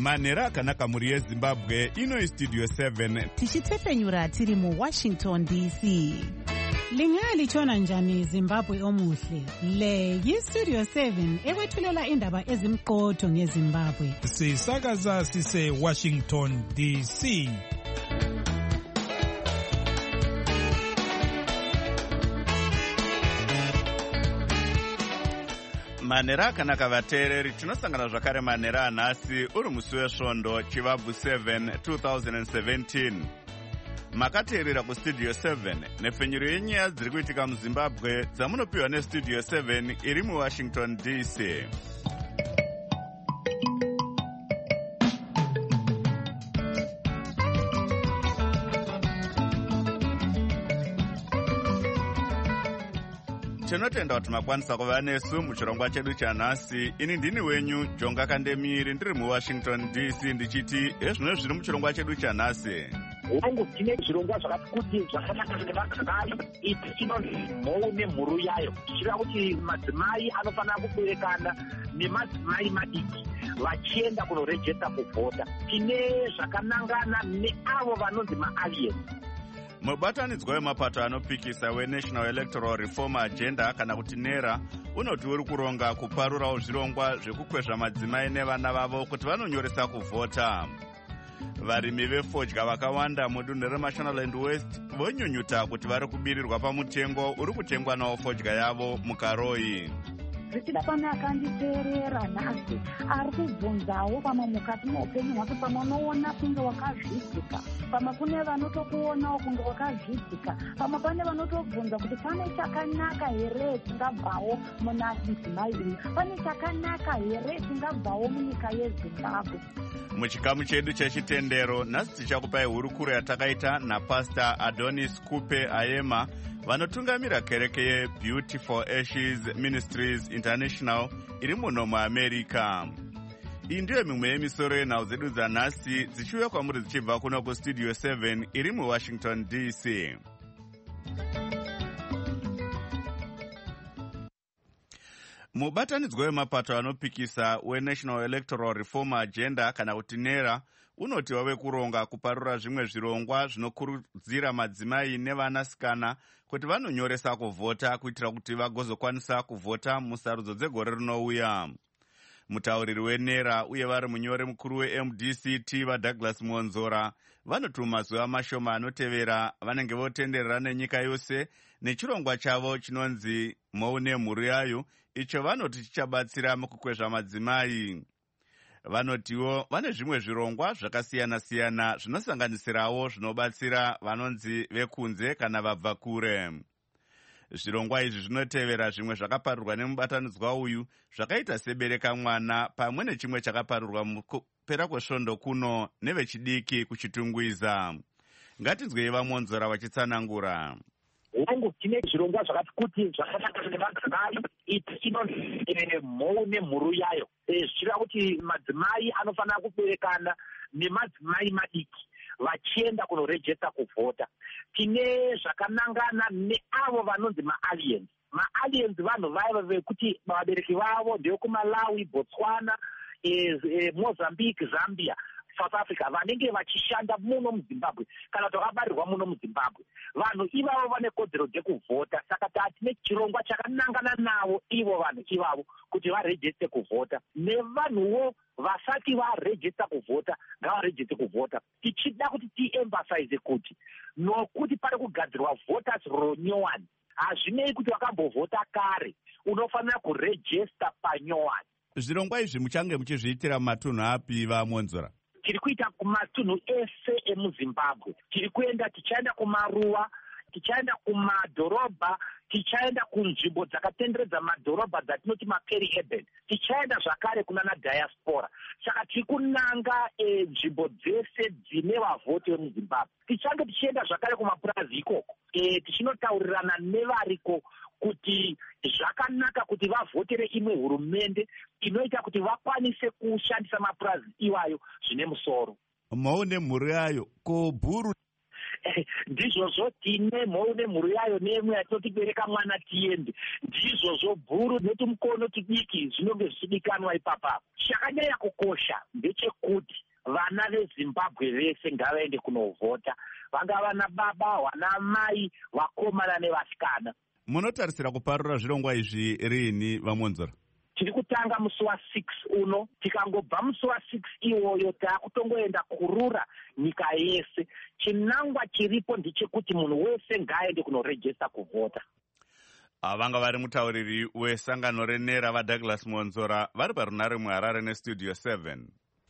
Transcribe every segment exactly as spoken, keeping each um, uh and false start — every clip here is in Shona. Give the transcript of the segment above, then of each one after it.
manhero akanaka mhuri yezimbabwe. Ino Studio seven tichitefenyura tiri muWashington D C. Lingalitshona njani Zimbabwe omuhle? Le yiStudio seven ekwethulela indaba ezimqotho ngeZimbabwe. Sisakaza sise Washington D C. manhero akanaka vateereri, tinosangana zvakare manhero anhasi uri musi wesvondo chivabvu seven twenty seventeen. Makateerera kuStudio seven nepfenyuro yenyaya dziri kuitika muZimbabwe dzamunopiwa neStudio seven iri muWashington D C. Tinotenda kuti makwanisa kuva nesu muchirongwa chedu chanhasi. Ini ndini wenyu Jonga Kandemiri ndiri muWashington D C ndichiti ezvino zviri muchirongwa chedu chanhasi. Wangu tine zvirongwa zvakati kuti zvakanaka nevagari iti inonzi mhou nemhuru yayo. Tichira kuti madzimai anofanira kuberekana nemadzimai madiki vachienda kunorejesta kuvhota. Tine zvakanangana neavo vanonzi maaliens. Mubatanidzwa wemapato anopikisa weNational Electoral Reform Agenda kana kuti NERA unoti uri kuronga kuparurawo zvirongwa zvekukwezva madzimai nevana vavo kuti vanonyoresa kuvhota. Varimi vefodya vakawanda mudunhu reMashonaland West vonyunyuta kuti vari kubirirwa pamutengo uri kutengwa nawo fodya yavo mukaroi. Zvichida pane akanditeerera nhasi ari kubvunzawo pamwe mukati meupenyu hwake pamwe unoona kunge wakazvidzika, pamwe kune vanotokuonawo kunge wakazvidzika, pamwe pane vanotobvunza kuti pane chakanaka here chingabvawo muna mudzimai uyu, pane chakanaka here chingabvawo munyika yeZimbabwe. Muchikamu chedu chechitendero nhasi tichakupai hurukuro yatakaita naPastor Adonis Kupe Ayema vanotungamira kereke yeBeauty for Ashes Ministries International iri muno muAmerica. Iyi ndiyo mimwe yemisoro yenhau dzedu dzanhasi dzichiuya kwamuri dzichibva kuno kuStudio seven iri muWashington D C. Mubatanidzwa wemapato anopikisa weNational Electoral Reform Agenda kana kuti NERA unoti wave kuronga kuparura zvimwe zvirongwa zvinokurudzira madzimai nevanasikana kuti vanonyoresa kuvhota kuitira kuti vagozokwanisa kuvhota musarudzo dzegore rinouya. Mutauriri weNERA uye vari munyori mukuru weM D C T vaDouglas Monzora vanoti mumazuva mashoma anotevera vanenge votenderera nenyika yose nechirongwa chavo chinonzi mhou nemhuru yayo, icho vanoti chichabatsira mukukwezva madzimai. Vanotiwo vane zvimwe zvirongwa zvakasiyana-siyana zvinosanganisirawo zvinobatsira vanonzi vekunze kana vabva kure. Zvirongwa izvi zvinotevera zvimwe zvakaparurwa nemubatanidzwa uyu zvakaita sebereka mwana pamwe nechimwe chakaparurwa mukupera kwesvondo kuno nevechidiki kuchitungwiza. Ngatinzwei vaMonzora vachitsanangura. Wangu tine zvirongwa zvakati kuti zvakanaka nevagari iti inonzi mhou nemhuru yayo. Zvichira kuti madzimai anofanira kuberekana nemadzimai madiki vachienda kunorejesta kuvhota. Tine zvakanangana neavo vanonzi maaliens. Maaliens vanhu vaya vekuti vabereki vavo ndevekuMalawi, Botswana, e, e, Mozambique, Zambia, South Africa vanenge vachishanda muno muZimbabwe kana kuti vakabarirwa muno muZimbabwe. Vanhu ivavo vane kodzero dzekuvhota, saka tatine chirongwa chakanangana navo ivo vanhu ivavo kuti varejeste kuvhota. Nevanhuwo vasati varejesta kuvhota ngavarejeste kuvhota. Tichida kuti tiemphasize kuti nokuti pari kugadzirwa voters roll nyowani, hazvinei kuti wakambovhota kare, unofanira kurejesta panyowani. Zvirongwa izvi muchange muchizviitira mumatunhu api vaMonzora? Tiri kuita kumatunhu ese emuZimbabwe. Tiri kuenda, tichaenda kumaruwa, tichaenda kumadhorobha, tichaenda kunzvimbo dzakatenderedza madhorobha dzatinoti maperi-urban, tichaenda zvakare kunana diaspora. Saka tiri kunanga e, nzvimbo dzese dzine vavhoti vemuZimbabwe. Tichange tichienda zvakare kumapurazi ikoko, e, tichinotauririrana nevariko kuti zvakanaka kuti vavhotere imwe hurumende inoita kuti vakwanise kushandisa mapurazi iwayo zvine musoro. Mhou nemhuru yayo ko bhuru ndizvozvo tine mhou nemhuru yayo nemwe yatotibereka mwana tiende, ndizvozvo bhuru netumukono tudiki zvinonge zvichidikanwa ipapa. Chakanyanya kukosha ndechekuti vana veZimbabwe vese ngavaende kunovhota, vangava vana baba, vana mai, vakomana nevasikana. Munotarisira kuparura zvirongwa izvi rini vamonzora? Tiri kutanga musi wa6 uno, tikangobva musi wa6 iwoyo taakutongoenda kurura nyika yese. Chinangwa chiripo ndechekuti munhu wese ngaaende kunorejista kuvhota. Vanga vari mutauriri wesangano renera vaDouglas Monzora vari parunare muHarare nestudio seven.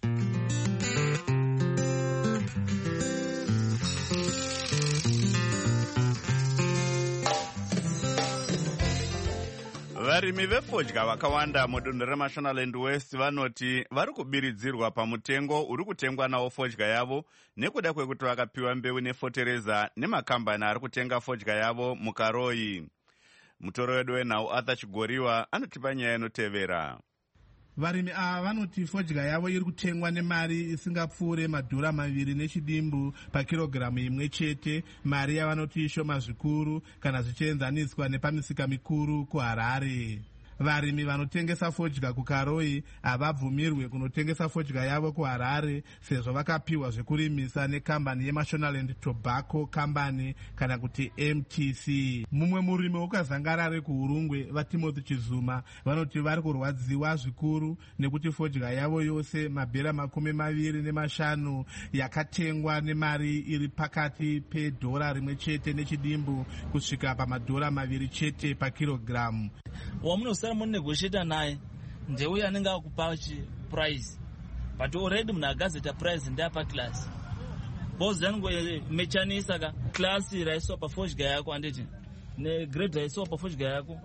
Varimi vefodya vakawanda mudunhu reMashonaland West vanoti vari kubiridzirwa pamutengo uri kutengwa nawo fodya yavo nekuda kwekuti vakapiwa mbeu nefotereza nemakambani ari kutenga fodya yavo muKaroi. Mutoro wedu wenhau Arthur Chigoriwa anotipa nyaya inotevera. Varimi ava vanoti fodya yavo iri kutengwa nemari isingapfuure madhora maviri nechidimbu pakirogiramu imwe chete, mari yavanoti shoma zvikuru kana zvichienzaniswa nepamisika mikuru kuHarare. Varimi vanotengesa fodya kuKaroi havabvumirwe kunotengesa fodya yavo kuHarare sezvo vakapiwa zvekurimisa nekambani yeMashonaland Tobacco Company kana kuti M T C. Mumwe murimi wokazangarare kuHurungwe vaTimothy Chizuma vanoti vari kurwadziwa zvikuru nekuti fodya yavo yose mabhera makumi maviri nemashanu yakatengwa nemari iri pakati pedhora rimwe chete nechidimbu kusvika pamadhora maviri chete pakirogiramu. Wamunosara munegotiata naye ndeuyo anenge akupa price, but already munhu agazeta price ndeapa class bozi anongomechanisa ka class raiswa pafodya yako anditi negrade raiswa pafodya yako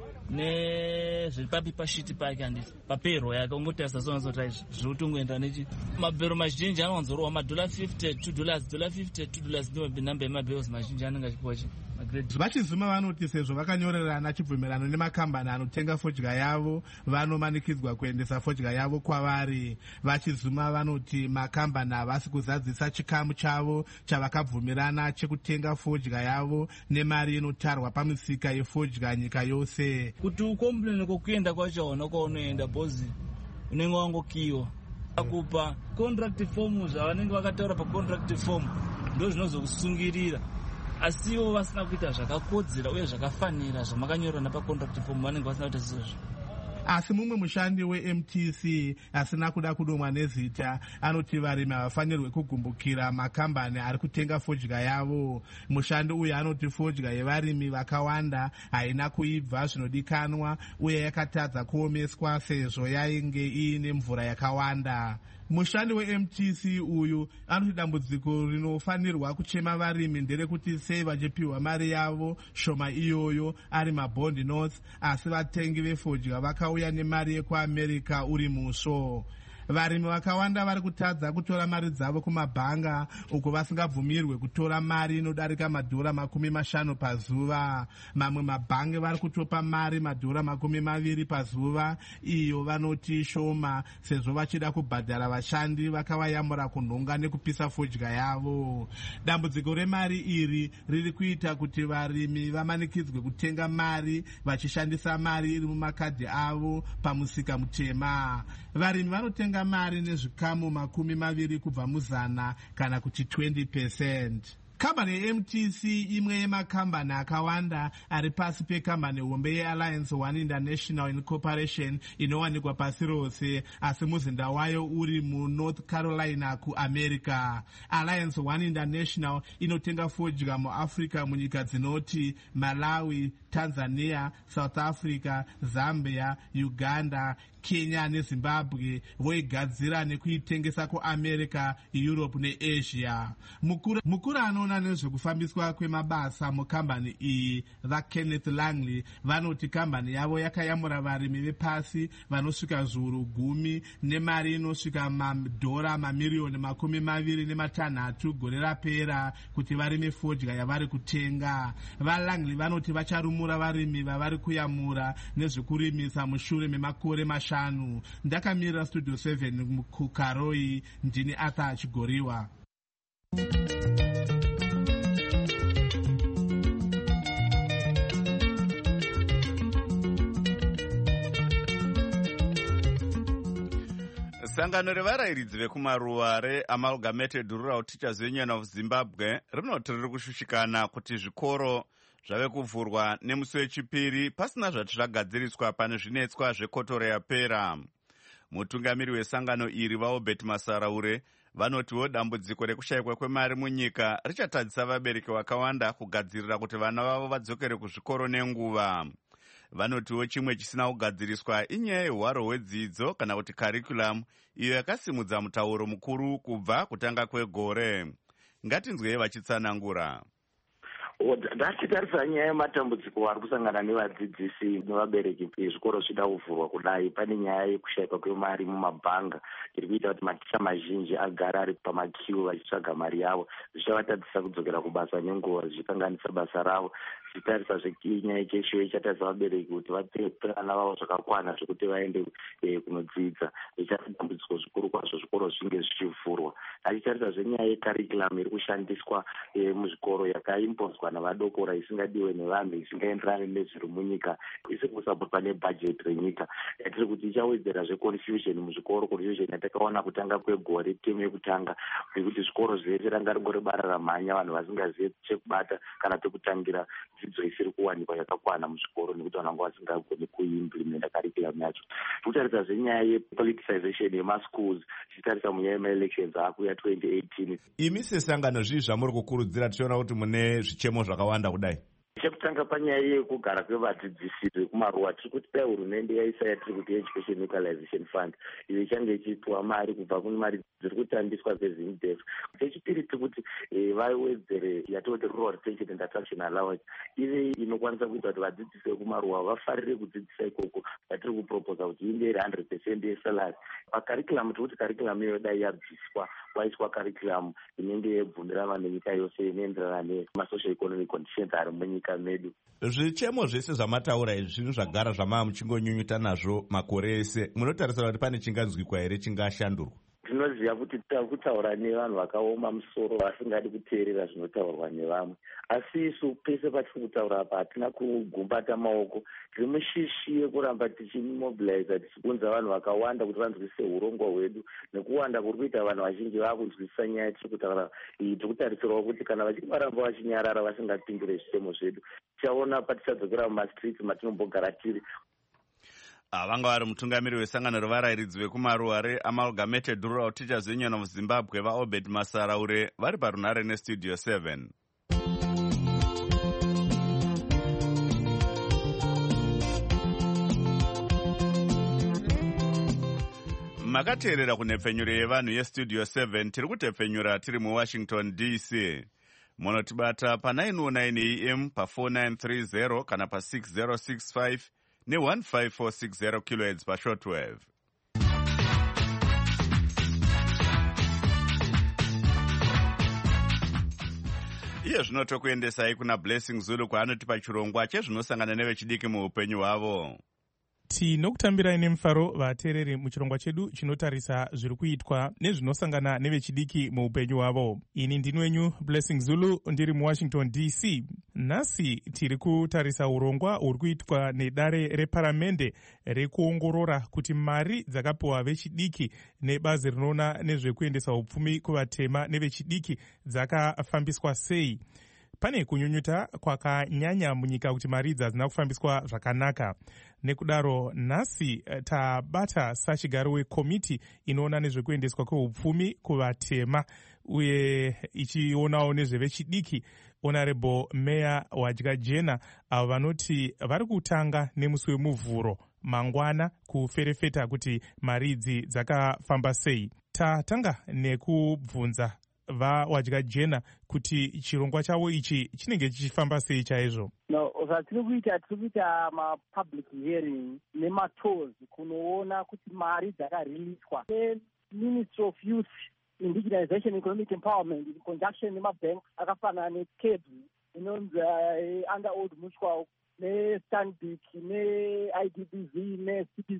nezviri papipa shiti pake anditi papero yake ungotarisa sonazota zviri kutongoenda nechi mabhero mazhinji anowanzorowa madola fifty two dollars dola fifty two dollars ndomabinamba yemabheros mazhinji anenge achipiwa chi. VaChizuma vanoti sezvo vakanyorerana chibvumirano nemakambani anotenga fodya yavo vanomanikidzwa kuendesa fodya yavo kwavari. VaChizuma vanoti makambani havasi kuzadzisa chikamu chavo chavakabvumirana chekutenga fodya yavo nemari inotarwa pamisika yefodya nyika yose. Kuti ukomplene kokuenda kwachaona kwaunoenda bhozi unenge wangokiwa akupa contract form zvavanenge vakataura pacontract form ndo zvinozokusungirira, asiwo vasina kuita zvakakodzera uye zvakafanira zvamakanyorwa napacontract form vanenge vasina kuita izvozvo. Asi mumwe mushandi weM T C asina kuda kudomwa nezita anoti varimi havafanirwe kugumbukira makambani ari kutenga fodya yavo. Mushandi uyu anoti fodya yevarimi vakawanda haina kuibva zvinodikanwa uye yakatadza kuomeswa sezvo yainge iine mvura yakawanda. Mushandi weM T C uyu anoti dambudziko rinofanirwa kuchema varimi nderekuti sei vachipiwa mari yavo shoma iyoyo ari mabond notes, asi vatengi vefodya vakauya nemari yekuAmerica uri musvo. Varimi vakawanda vari kutadza kutora mari dzavo kumabhanga uko vasingabvumirwe kutora mari inodarika madhora makumi mashanu pazuva. Mamwe mabhangi vari kutopa mari madhora makumi maviri pazuva, iyo vanoti shoma sezvo vachida kubhadhara vashandi vakavayamura kunhonga nekupisa fodya yavo. Dambudziko remari iri riri kuita kuti varimi vamanikidzwe kutenga mari vachishandisa mari iri mumakadhi avo pamusika mutema. Varimi vanotenga mari nezvikamu makumi maviri kubva muzana kana kuti twenty percent. Kambani yeM T C imwe yemakambani akawanda ari pasi pekambani hombe yeAlliance One International Incorporation inowanikwa pasi rose, asi muzinda wayo uri muNorth Carolina kuAmerica. Alliance One International inotenga fodya muAfrica munyika dzinoti Malawi, Tanzania, South Africa, Zambia, Uganda, Kenya neZimbabwe, voigadzira nekuitengesa kuAmerica, Europe neAsia. Mukuru, mukuru anoona nezvekufambiswa kwemabasa mukambani iyi vaKenneth Langley vanoti kambani yavo yakayamura varimi vepasi vanosvika zviuru gumi nemari inosvika madhora mamiriyoni makumi maviri nematanhatu gore rapera kuti varime fodya yavari kutenga. VaLangley vanoti vacharumura varimi vavari kuyamura nezvekurimisa mushure memakore mashanu. Ndakamirira studio seven kuKaroi, ndini Arthur Chigoriwa. Sangano revarayiridzi vekumaruwa reAmalgamated Rural Teachers Union of Zimbabwe rinoti riri kushushikana kuti zvikoro zvave kuvhurwa nemusi wechipiri pasina zvati zvagadziriswa pane zvinetswa zvekotora yapera. Mutungamiri wesangano iri vaObert Masaraure vanotiwo dambudziko rekushayikwa kwemari munyika richatadzisa vabereki vakawanda kugadzirira kuti vana vavo vadzokere kuzvikoro nenguva. Vanotiwo chimwe chisina kugadziriswa inyaya yehwaro hwedzidzo kana kuti curriculum iyo yakasimudza mutauro mukuru kubva kutanga kwegore. Ngatinzwei vachitsanangura. Ndachitarisa nyaya yematambudziko ari kusangana nevadzidzisi nevabereki zvikoro zvida kuvhurwa kudai, pane nyaya yekushayikwa kwemari mumabhanga iri kuita kuti maticha mazhinji agara ari pamakiu vachitsvaga mari yavo, zvichavatadzisa kudzokera kubasa nenguva, zvichikanganisa basa ravo. Tichitarisa zvenyaya cheshiyo ichatarisa vabereki kuti vape vana vavo zvakakwana zvekuti vaende kunodzidza, ichava dambudziko zvikuru kwazvo zvikoro zvinge zvichivhurwa. Achitarisa zvenyaya yekarikulamu iri kushandiswa muzvikoro yakaimbozwa navadokora isingadiwe nevanhu, isingaenderani nezviri munyika, isiri kusapotwa nebhajeti renyika. Yatiri kuti ichawedzera zveconfusion muzvikoro, confusion yatakaona kutanga kwegore temu yekutanga, nekuti zvikoro zvese ranga ringori bara ramhanya, vanhu vasingazive chekubata kana pekutangira dzidzo isiri kuwanikwa yakakwana muzvikoro, nekuti vanhu vanga vasingagoni kuimplementa curriculum yacho. Kutarisa zvenyaya yepoliticization yemaschools, tichitarisa munyaya yemaelections akuya twenty eighteen. Imi sesangano zvii zvamuri kukurudzira tichiona kuti mune zvichemo zvakawanda kudai? Chekutanga panyaya yekugara kwevadzidzisi vekumaruwa, tiri kuti dai hurumende yaisa yatiri kuti Education Equalization Fund iyo ichange ichipiwa mari kubva kune mari dziri kutambiswa dzezimdef. Chechipiri tiri kuti vawedzere yatoti Rural Retention and Attraction Allowance ive inokwanisa kuita kuti vadzidzisi vekumaruwa vafarire kudzidzisa ikoko, yatiri kuproposa kuti inge iri one hundred percent yesalary. Pakarikulamu tiri kuti karikulamu iyo dai yabviswa, kwaiswa karikulamu inenge yebvumirana nenyika yose inoenderana nemasocial economic conditions ari munyika medu. Zvichemo zvese zvamataura izvi zvinhu zvagara zvamava muchingonyunyuta nazvo makore ese, munotarisira kuti pane chinganzwikwa here chingashandurwa? Tinoziva kuti takutaura nevanhu vakaoma musoro vasingadi kuteerera zvinotaurwa nevamwe, asi isu pese patiri kutaura apa hatina kugumbata maoko. Tiri mushishi yekuramba tichimobiliza, tichiunza vanhu vakawanda kuti vanzwisise urongwa hwedu, nekuwanda kuri kuita vanhu vazhinji vakunzwisisa nyaya tiri kutaura iyi. Tiri kutarisirawo kuti kana vachinge varamba vachinyarara vasingapindure zvichemo zvedu, tichaona patichadzokera mumastreets matinombogara tiri. Vanga vari mutungamiri wesangano revarayiridzi vekumaruwa reAmalgamated Rural Teachers Union of Zimbabwe vaObert Masaraure vari parunhare nestudio seven. Makateerera kunhepfenyuro yevanhu yestudio seven, tiri kutepfenyura tiri muWashington D C. Munotibata pa nine oh nine A M, pa four nine three zero kana pa six zero six five ne one five four six zero kilohertz pa shortwave. Iye zvino tokuendesai kuna Blessing Zulu kwaanotipa chirongwa chezvinosangana nevechidiki muupenyu hwavo. Tinokutambirai nemufaro vateereri muchirongwa chedu chinotarisa zviri kuitwa nezvinosangana nevechidiki muupenyu hwavo. Ini ndini wenyu Blessing Zulu, ndiri muWashington D C. Nhasi tiri kutarisa urongwa huri kuitwa nedare reparamende rekuongorora kuti mari dzakapiwa vechidiki nebazi rinoona nezvekuendesa upfumi kuvatema nevechidiki dzakafambiswa sei. Pane kunyunyuta kwakanyanya munyika kuti mari idzi hadzina kufambiswa zvakanaka. Nekudaro nhasi tabata sachigaro wekomiti inoona nezvekuendeswa kweupfumi kuvatema uye ichionawo nezvevechidiki Honorable Meya Wadya Jena, avo vanoti vari kutanga nemusi wemuvhuro mangwana kuferefeta kuti mari idzi dzakafamba sei. Tatanga nekubvunza vaWadya Jena kuti chirongwa chavo ichi chinenge chichifamba sei chaizvo. No, zvatiri kuita tiri kuita mapublic hearing nematours kunoona kuti mari dzakariliswa neMinistry of Youth, Indigenization, Economic Empowerment in conjunction nemabank akafanana neCA B U inonzi under Old Mutual neStanbic neI D B Z neC B Z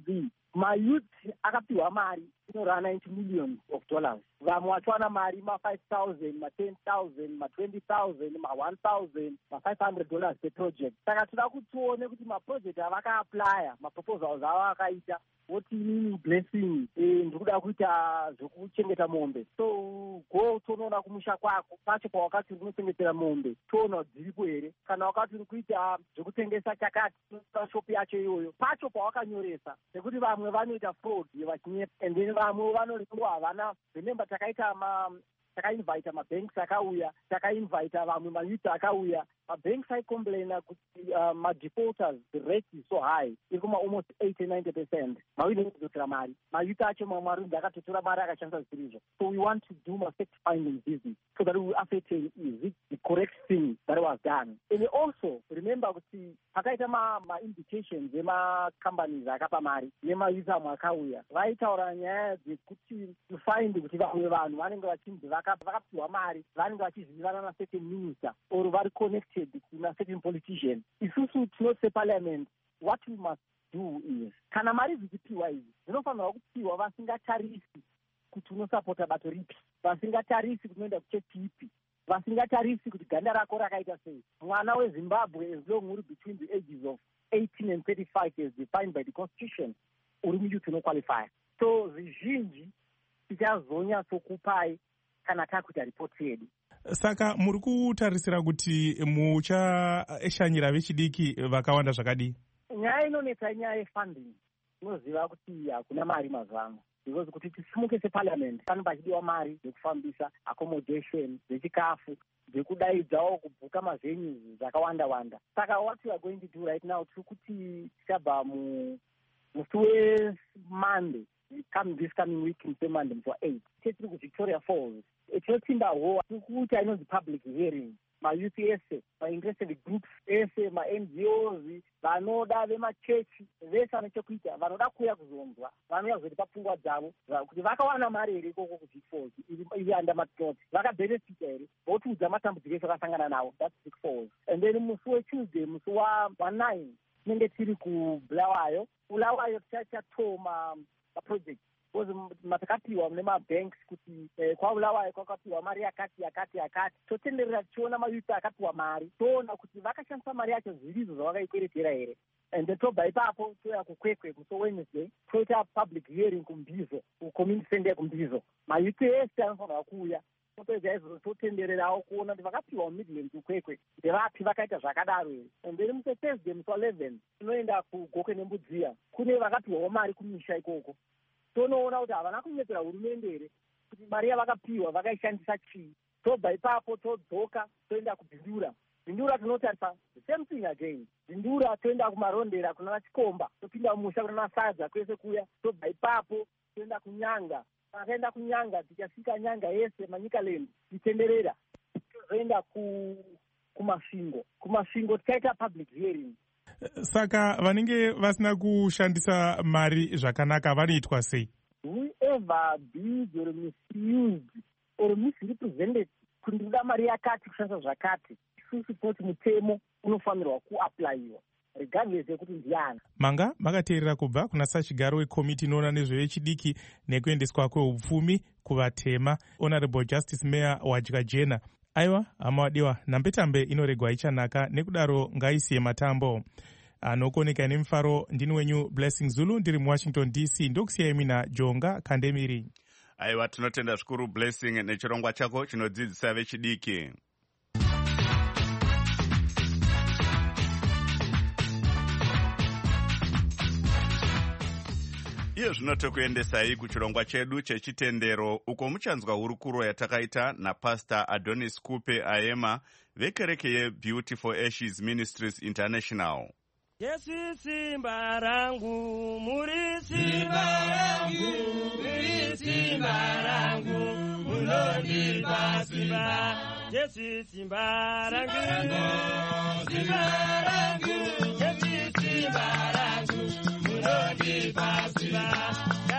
mayouth akapiwa mari inorana ninety millions of dollars. Vamwe vachiwana mari ma-five thousand, ma-ten thousand, ma-twenty thousand, ma-one thousand, ma-five hundred dollars per project. Saka toda kuti tione kuti maproject avaka-aplya, maproposals avo akaita, voti inini blessing ndikuda kuita zvekuchengeta mombe. So go tonoona kumusha kwako pacho pawakati uri kunochengetera mombe toona kuti dziripo here. Kana wakati uri kuita zvekutengesa chakati shopi yacho iyoyo pacho pawakanyoresa, nekuti vamwe vanoita fraud vachinyepa, and then vamwe vanoriwa havana. Remember takaita ma takainvita mabanks akauya, takainvita vamwe mayouth akauya. Mabanks aicomplaina kuti uh, madefaulters, the rate is so high, iri kuma almost eighty to ninety percent. Mawine kuzotora mari. Mayouth acho mamwarundi akatotora mari akashandisa zvirizvo. So we want to do a fact finding business so that we will ascertain is it the correct thing that was done. And also remember kuti pakaita ma, ma indications ema companies akapa mari nemayouth amwe akauya vaitaura nyaya dzekuti to find kuti vamwe vanhu vanenge vachinzi vakapiwa mari vanenge vachizivisana na certain minister or vari connected kuna certain politician. Isusu tinoti separliament, what we must do is kana mari dzichipiwa idzi dzinofanirwa kupiwa vasingatarisi kuti unosapota bato ripi, vasingatarisi kuti unoenda kuchechi ipi, vasingatarisi kuti ganda rako rakaita sei. Mwana weZimbabwe as long uri between the ages of eighteen and thirty-five as defined by the constitution uri muyouth unoqualify. So zvizhinji tichazonyatsokupai kana takuita ripoti yedu. Saka muri kutarisira kuti muchashanyira vechidiki vakawanda zvakadii? Nyaya inonetsa nyaya yefunding. Tinoziva kuti hakuna mari mazano. Because kuti tisimuke separliament pane pachidiwa mari dzekufambisa, accommodation, dzechikafu, dzekudaidzawo kubhuka mavenues zvakawanda wanda. Saka what we are going to do right now tiri kuti tichabva musi weMonday, come this coming week in Monday for eight. Tiri kuVictoria Falls. Tinotsindawo tikuita inonzi public hearing. Mayouth ese, ma-interested groups ese, ma-N G Os, vanoda vemachechi vese vanechekuita, vanoda kuuya kuzonzwa, vanouya kuzoti papfungwa dzavo kuti vakawana mari here ikoko kuVic Falls iri under matinoti, vakabhenefita here, votiudza matambudziko ese vakasangana nawo, that's Vic Falls. And then musi weTuesday, musi wa9 tinenge tiri kuBulawayo. Bulawayo tichatoma maproject because matakapiwa nemabanks kuti eh, kwaBulawayo kwakapiwa mari yakati yakati yakati. Totenderera tichiona mayouth akapiwa mari, toona kuti vakashandisa mari yacho zvirizo zvavakaikweretera here. And then tobva ipapo toya kuKwekwe musi Wednesday toita public hearing kuMbizo, kucommunity center kuMbizo. Mayouth ese anofanirwa kuuya. Topedza izvozvo totendererawo kuona kuti vakapiwa muMidlands kuKwekwe ndevapi vakaita zvakadaro here. And then musi Thursday musi waeleven tinoenda kuGokwe neMbudziya, kune vakapiwawo mari kumisha ikoko. Tonoona kuti havana kunyepera hurumende here kuti mari yavakapiwa vakaishandisa chii. Tobva ipapo todzoka toenda kuBhindura. Bhindura tinotarisa the same thing again. Bhindura toenda kumarondera kuna Chikomba, topinda mumusha kuna Sadza kwese kuya. Tobva ipapo toenda kuNyanga. Takaenda kuNyanga tikasvika Nyanga yese Manyikaland titenderera. Toenda ku kumasvingo. Kumasvingo tikaita public hearing. Saka vanenge vasina kushandisa mari zvakanaka vanoitwa sei? Whoever bids or misused or misrepresented kuti ndinoda mari yakati kushandisa zvakati, isusu tinoti mutemo unofanirwa kuaplayiwa regardless yekuti ndiani. Manga makateerera kubva kuna sachigaro wekomiti inoona nezvevechidiki nekuendeswa kweupfumi kuvatema, Honorable Justice Mayor Wadya Jena. Aiwa, hama wadiwa, nambetambe inoregwa ichanaka, nekudaro ngaisiye matambo. Anokoneka nemufaro, ndini wenyu Blessing Zulu, ndiri muWashington D C, ndokusiyai mina Jonga Kandemiri. Aiwa, tinotenda zvikuru Blessing nechirongwa chako chinodzidzisa vechidiki. Iyo zvino tokuendesai kuchirongwa chedu chechitendero, uko muchanzwa hurukuro yatakaita naPastor Adonis Kupe Ayema vekereke yeBeautiful Ashes Ministries International. Yesu simba rangu, muri simba rangu, muri simba rangu, munondipa simba. Yesu simba rangu, simba rangu, Yesu simba rangu, munondipa simba.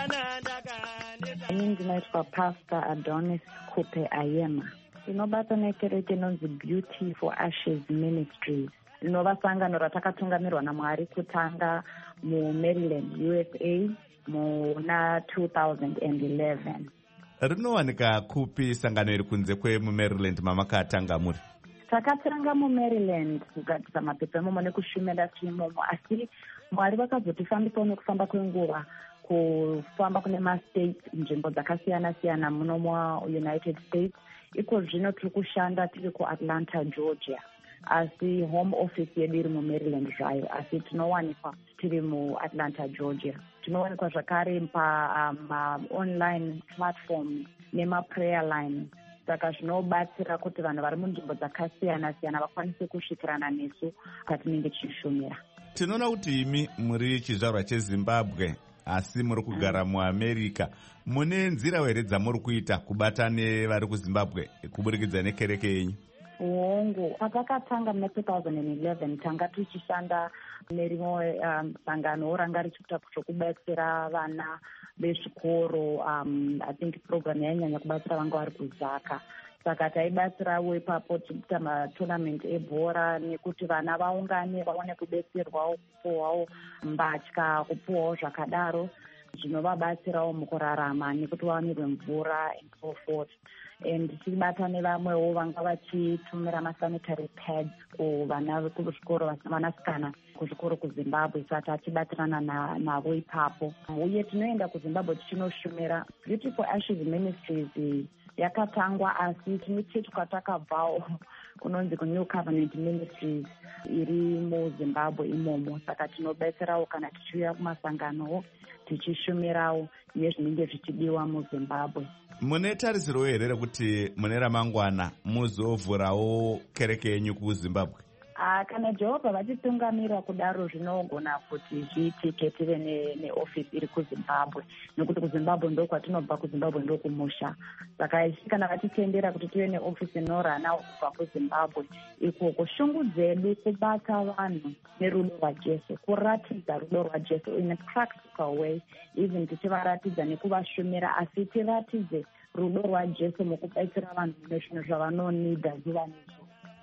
Ini ndinoitwa Pastor Adonis Kupe Ayema. Ndinobata nekereke inonzi Beautiful Ashes Ministries. rinova sangano ratakatungamirwa naMwari kutanga muMaryland, U S A muna two thousand eleven. Rinowanika kupi sangano iri kunze kwemuMaryland mamakatanga muri? Takatanga muMaryland kugadzisa mapepa imomo nekushumira tirimomo, asi Mwari vakazotifambisa nekufamba kwenguva kufamba kune mastates nzvimbo dzakasiyana siyana muno muUnited States. Iko zvino tiri kushanda tiri kuAtlanta, Georgia, asi home office yedu iri muMaryland zvayo, asi tinowanikwa tiri muAtlanta, Georgia. Tinowanikwa zvakare pa-online platform nemaprayer line, saka zvinobatsira kuti vanhu vari munzvimbo dzakasiyana siyana vakwanise kusvikirana nesu patinenge tichishumira. Tinoona kuti imi muri chizvarwa cheZimbabwe asi muri kugara muAmerica. Mune nzira here dzamuri kuita kubata nevari kuZimbabwe kuburikidza nekereke yenyu? Hongu, patakatanga muna two thousand eleven tanga tichishanda nerimwe um, sangano ranga richiita zvokubatsira vana vezvikoro. um, I think program yainyanya kubatsira vanga vari kuzaka, saka taibatsirawo ipapo tichiita matournament ebhora nekuti vana vaungane vaone kudetserwawo, kupuwawo mbatya, kupuwawo zvakadaro zvinovabatsirawo mukurarama nekuti vawanirwe mvura and so forth. And tichibata nevamwewo vanga vachitumira masanitary pads kuvana kuzvikoro, vanasikana kuzvikoro kuZimbabwe, saka tichibatirana navo ipapo. Uye tinoenda kuZimbabwe tichinoshumira. Beautiful Ashes Ministries yakatangwa asi tinochetu kwatakabvawo kunonzi kuNew Covenant Ministries iri muZimbabwe imomo, saka tinobetserawo kana tichiuya kumasanganowo tichishumirawo nezvinenge zvichidiwa muZimbabwe. Mune tarisiro here rekuti mune ramangwana muzovhurawo kereke yenyu kuZimbabwe? Ah, kana Jehovha vachitungamira kudaro zvinogona kuti zviitike tive neofisi iri kuZimbabwe, nekuti kuZimbabwe ndo kwatinobva, kuZimbabwe ndo kumusha. Saka kana vachitendera kuti tive neofisi inorana kubva kuZimbabwe, ikoko shungu dzedu kubata vanhu nerudo rwaJesu, kuratidza rudo rwaJesu in a practical way, even tichivaratidza nekuvashumira, asi tiratidze rudo rwaJesu mukubatsira vanhu nezvinhu zvavanonida zuva nezuva.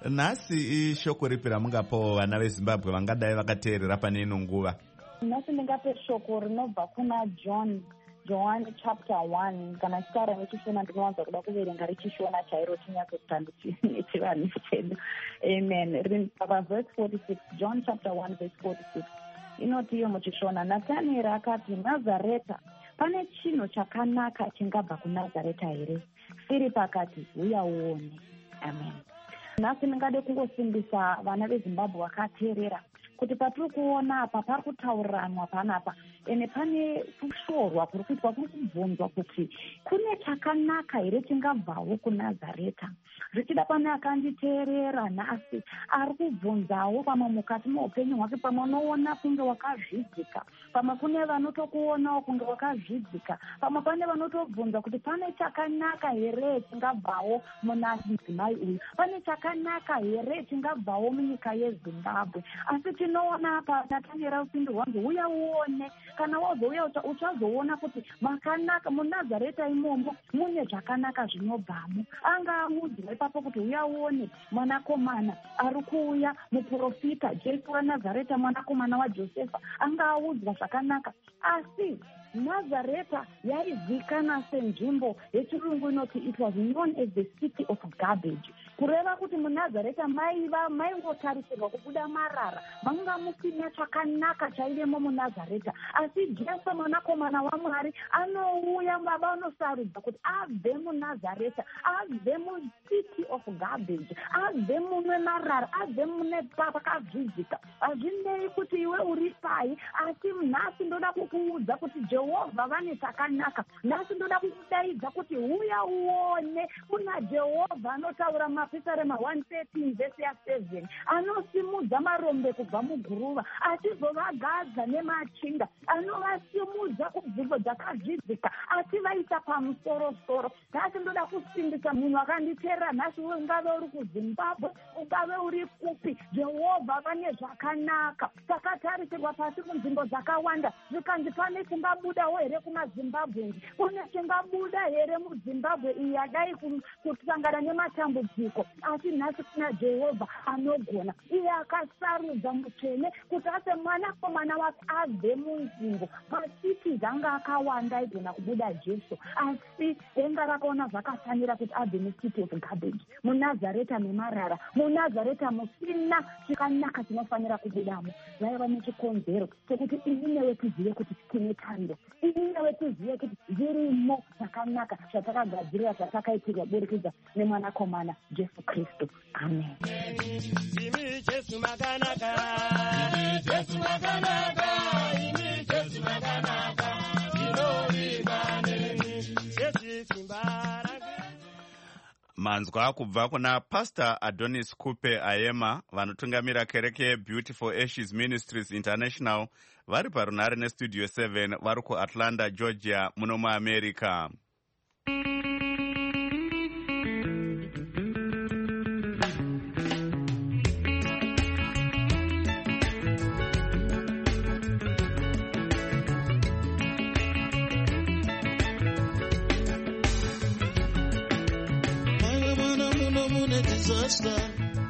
Nhasi ishoko ripi ramungapawo vana veZimbabwe vangadai vakateerera pane ino nguva? Nhasi ndingape shoko rinobva kuna John John chapter one. Kana chitara nechishona ndinowanza kuda kuverenga richishona chairo chinyatsokuta nechivanhu chedu. Amen. Rin verse forty-six, John chapter one verse forty-six. Inoti iyo muchishona, Nathanieri akati, Nazareta, pane chinhu chakanaka chingabva kuNazareta here? Filipo akati, uya uone. Amen. Nhasi ndingade kungosimbisa vana veZimbabwe vakateerera kuti patiri kuona apa pari kutauriranwa panapa, ene pane kushorwa kuri kuitwa, kuri kubvunzwa kuti kune chakanaka here chingabvawo kuNazareta. Zvichida pane akanditeerera nhasi ari kubvunzawo pamwe mukati meupenyu hwake, pamwe unoona kunge wakazvidzika, pamwe kune vanotokuonawo kunge wakazvidzika, pamwe pane vanotobvunza kuti pane chakanaka here chingabvawo muna mudzimai uyu, pane chakanaka here chingabvawo munyika yeZimbabwe. Asi tinoona apa Nathanieri upindi hwangu, uya uone. Kana wazouya uchazoona kuti makanaka muNazareta imomo mune zvakanaka zvinobvamo. Angaudzwa ipapo kuti uya uone mwanakomana ari kuuya, muprofita Jesu waNazareta, mwanakomana waJosefa, angaudzwa zvakanaka. Asi Nazareta yaizikanwa senzvimbo yechirungu inoti it was known as the city of garbage. Kureva kuti muNazareta maiva maingotarisirwa kubuda marara, manga musina chakanaka chaivemo muNazareta. Asi Jesu mwanakomana waMwari anouya, baba anosarudza kuti abve muNazareta, abve mucity of garbage, abve mune marara, abve mune pakazvidzika. Hazvinei kuti iwe uri pai, asi nhasi ndoda kukuudza kuti Jehovha vane chakanaka. Nhasi ndoda kukudaidza kuti uya uone kuna Jehovha anotaura mapisarema one thirteen verse ya seven, anosimudza marombe kubva muguruva, achizovagadza nemachinda, anovasimudza kubvunzo dzakazvidzika, achivaisa pamusoro-soro. Nhasi ndoda kusimbisa munhu akanditeerera nhasi, ungave uri kuZimbabwe, ungave uri kupi, Jehovha vane zvakanaka. Takatarisirwa pasi kunzvimbo dzakawanda, zvikanzi pane chingabva tingabudawo here kumazimbabwe, kune tingabuda here muzimbabwe iyi yadai kusangana nematambudziko, asi nhasi kuna Jehovha anogona, iye akasarudza mutsvene kuti ase mwanakomana wake abve munzvimbo. Masiti dzanga akawanda aigona kubuda Jesu, asi denga rakaona zvakafanira kuti abve mucity of garbage, munazareta memarara, munazareta musina chikanaka chinofanira kubudamo. Vaiva nechikonzero chekuti ini newe tizive kuti tine tariro, ini newe tizive kuti zvirimo zvakanaka zvatakagadzirira zvatakaitirwa burikidza nemwanakomana Jesu Kristu. Amen. Imi Jesu makanaka, imi Jesu makanaka, imi Jesu makanaka, inovimba nemi, Jesu simbara. Manzwa kubva kuna Pastor Adonis Kupe Ayema, vanotungamira kereke Beautiful Ashes Ministries International, vari parunare nestudio seven, vari kuAtlanta, Georgia, muno muAmerica. Disaster.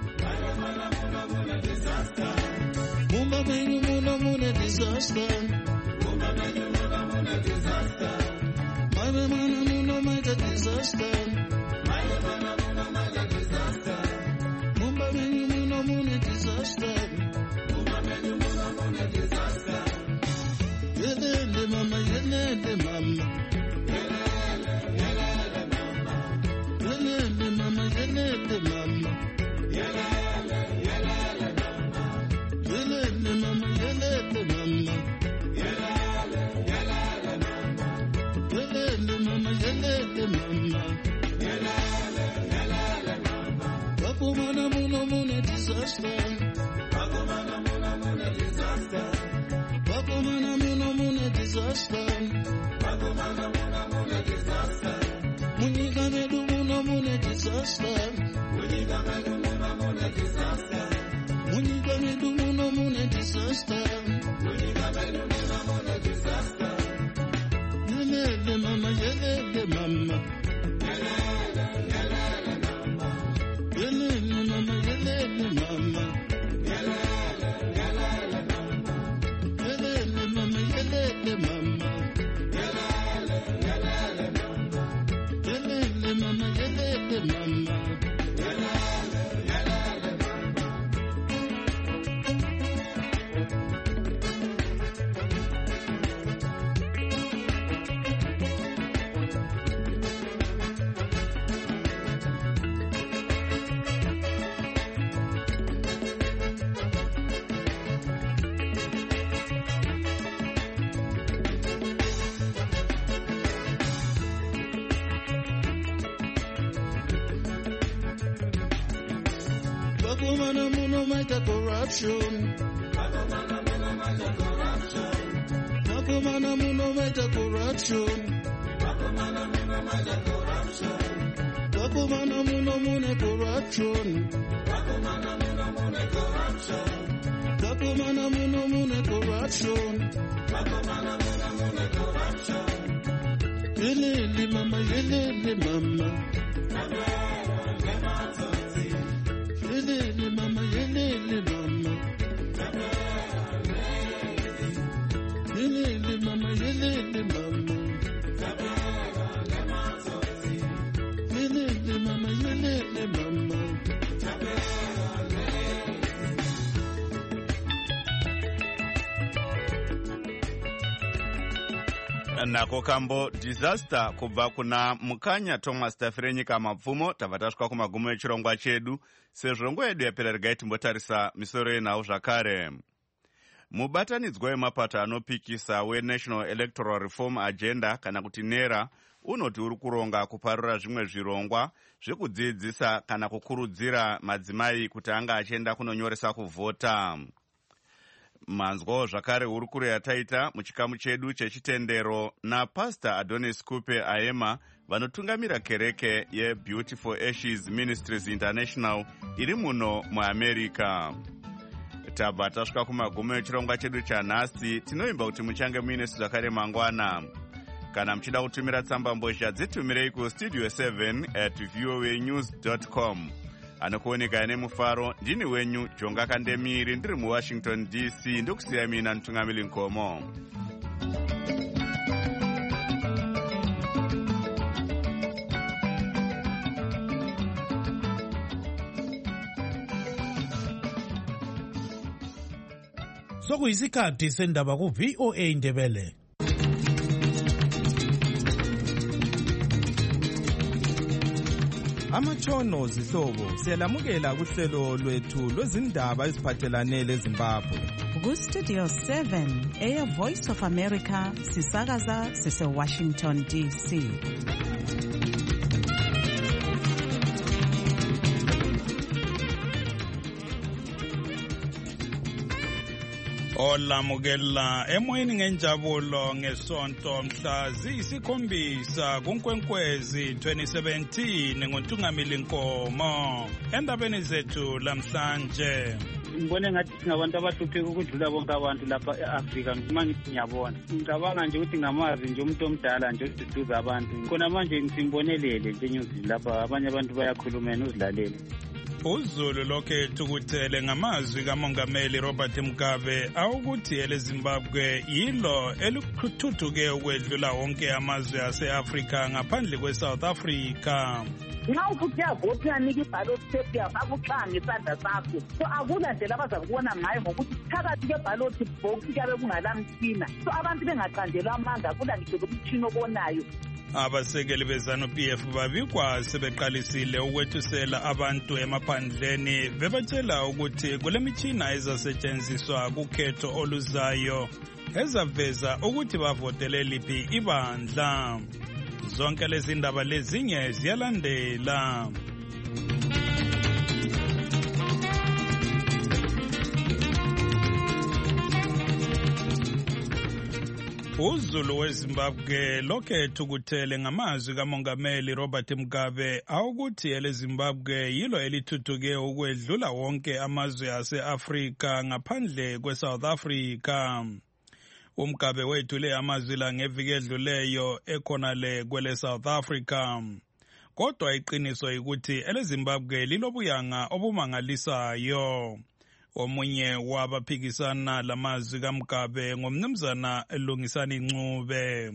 Mumba menyu muna muna disaster. Mumba menyu muna muna disaster. Mama mana muna muna disaster. Mama mana muna muna disaster. Mumba menyu muna muna disaster. Mumba menyu muna muna disaster. Yelele mama, yelele mama. Yelele, yelele mama. Yelele mama, yelele mama. Yelele, yelele mama. Yelele mama, yelele mama. Yelele, yelele mama. Yelele mama, yelele mama. Yelele, yelele mama. Bako mana muna muna disaster. Bako mana muna muna disaster. Bako mana muna muna disaster. Bako mana muna muna disaster. Munyika medu muna muna disaster. Munyika medu muna muna disaster. Munyika medu muna muna disaster. Munyika medu muna muna disaster. Yelele mama, yelele mama. Yelele, yelele mama. Yelele mama, yelele mama. Yelele, yelele mama. Yelele mama, yelele mama. Yelele, yelele mama. Yelele mama, yelele mama. Yelele, yelele mama. Bako mana muna maita corruption. Bako mana muna maita corruption. Bako mana muna maita corruption. Bako mana muna maita corruption. Bako mana muna muna corruption. Bako mana muna muna corruption. Bako mana muna muna corruption. Bako mana muna muna corruption. Yelele mama, yelele mama. Yelele mama, yelele mama. Yelele mama, yelele mama. Yelele mama, yelele mama. nako kambo disaster kubva kuna mukanya Thomas Tafirenyika mapfumo. Tabva tasvika kumagumo echirongwa chedu. Sezvo nguva yedu yapera, regai timbotarisa misoro yenhau zvakare. Mubatanidzwa wemapato anopikisa weNational Electoral Reform Agenda kana kuti NERA unoti uri kuronga kuparura zvimwe zvirongwa zvekudzidzisa kana kukurudzira madzimai kuti anga achienda kunonyoresa kuvhota. Manzwawo zvakare hurukuro yataita muchikamu chedu chechitendero naPastor Adonis Kupe Ayema, vanotungamira kereke yeBeautiful Ashes Ministries International iri muno muAmerica. tabva tasvika kumagumo echirongwa chedu chanhasi. Tinoimba kuti muchange muine zvakare mangwana. Kana muchida kutumira tsamba mbozha dzitumirei kustudio seven at voa news dot com. Anokuoneka nemufaro ndini wenyu Jonga Kandemiri ndiri muWashington D C ndokusiya mina Ntungamili Nkomo. Sokuyisikhathi sendaba ku V O A Ndebele. Amatshono zihlobo siyalamukela kuhlelo lwethu lwezindaba eziphathelane leZimbabwe. Ku Studio seven Air Voice of America sisakaza sise Washington D C. Olamukela emoyeni ngenjabulo ngesonto mhla ziyisikhombisa kuNkwenkwezi twenty seventeen ngoNtungamili Nkomo. Endabeni zethu lamhlanje ngibone ngathi singabantu abahlupheka ukudlula bonke abantu lapha eAfrika. Uma ngithi ngiyabona ngicabanga nje ukuthi ngamazi nje umuntu omdala nje oduduza abantu khona manje ngisimbonelele nje nyuzi lapha abanye abantu bayakhuluma nozilalele. Uzulu lokhethu kuthele ngamazwi kaMongameli Robert Mugabe awukuthi eleZimbabwe yilo elikhuthuke ukwedlula wonke amazwe ase-Afrika ngaphandle kweSouth Africa. Nxa ufuthi yavoti yanika iballot paper yafakuxanga ngesandla sakho, so akula ndlela abazakubona ngayo ngokuthi phakathi kweballot box kuyabe kungalamtshina, so abantu bengaqandelwa amanga kula ngitsho umtshina obonayo. Abasekeli bezanu P F babikwa sebeqalisile ukwethusela abantu emaphandleni bebatshela ukuthi kule mitshina ezasetshenziswa kukhetho oluzayo ezaveza ukuthi bavotele liphi ibandla. Zonke lezi ndaba lezinye ziyalandela. Uzulu weZimbabwe lokhethu kuthele ngamazwi kaMongameli Robert Mugabe awukuthi eleZimbabwe yilo elithuthuke ukwedlula wonke amazwe ase-Afrika ngaphandle kweSouth Africa. uMgabe wethule amazwi la ngeviki edluleyo ekhonale kwele South Africa. Kodwa iqiniso ukuthi eleZimbabwe lilobuyanga obumangalisayo. Omunye wabaphikisana lamazwi kaMgabe ngomnumzana Lungisani Ncube.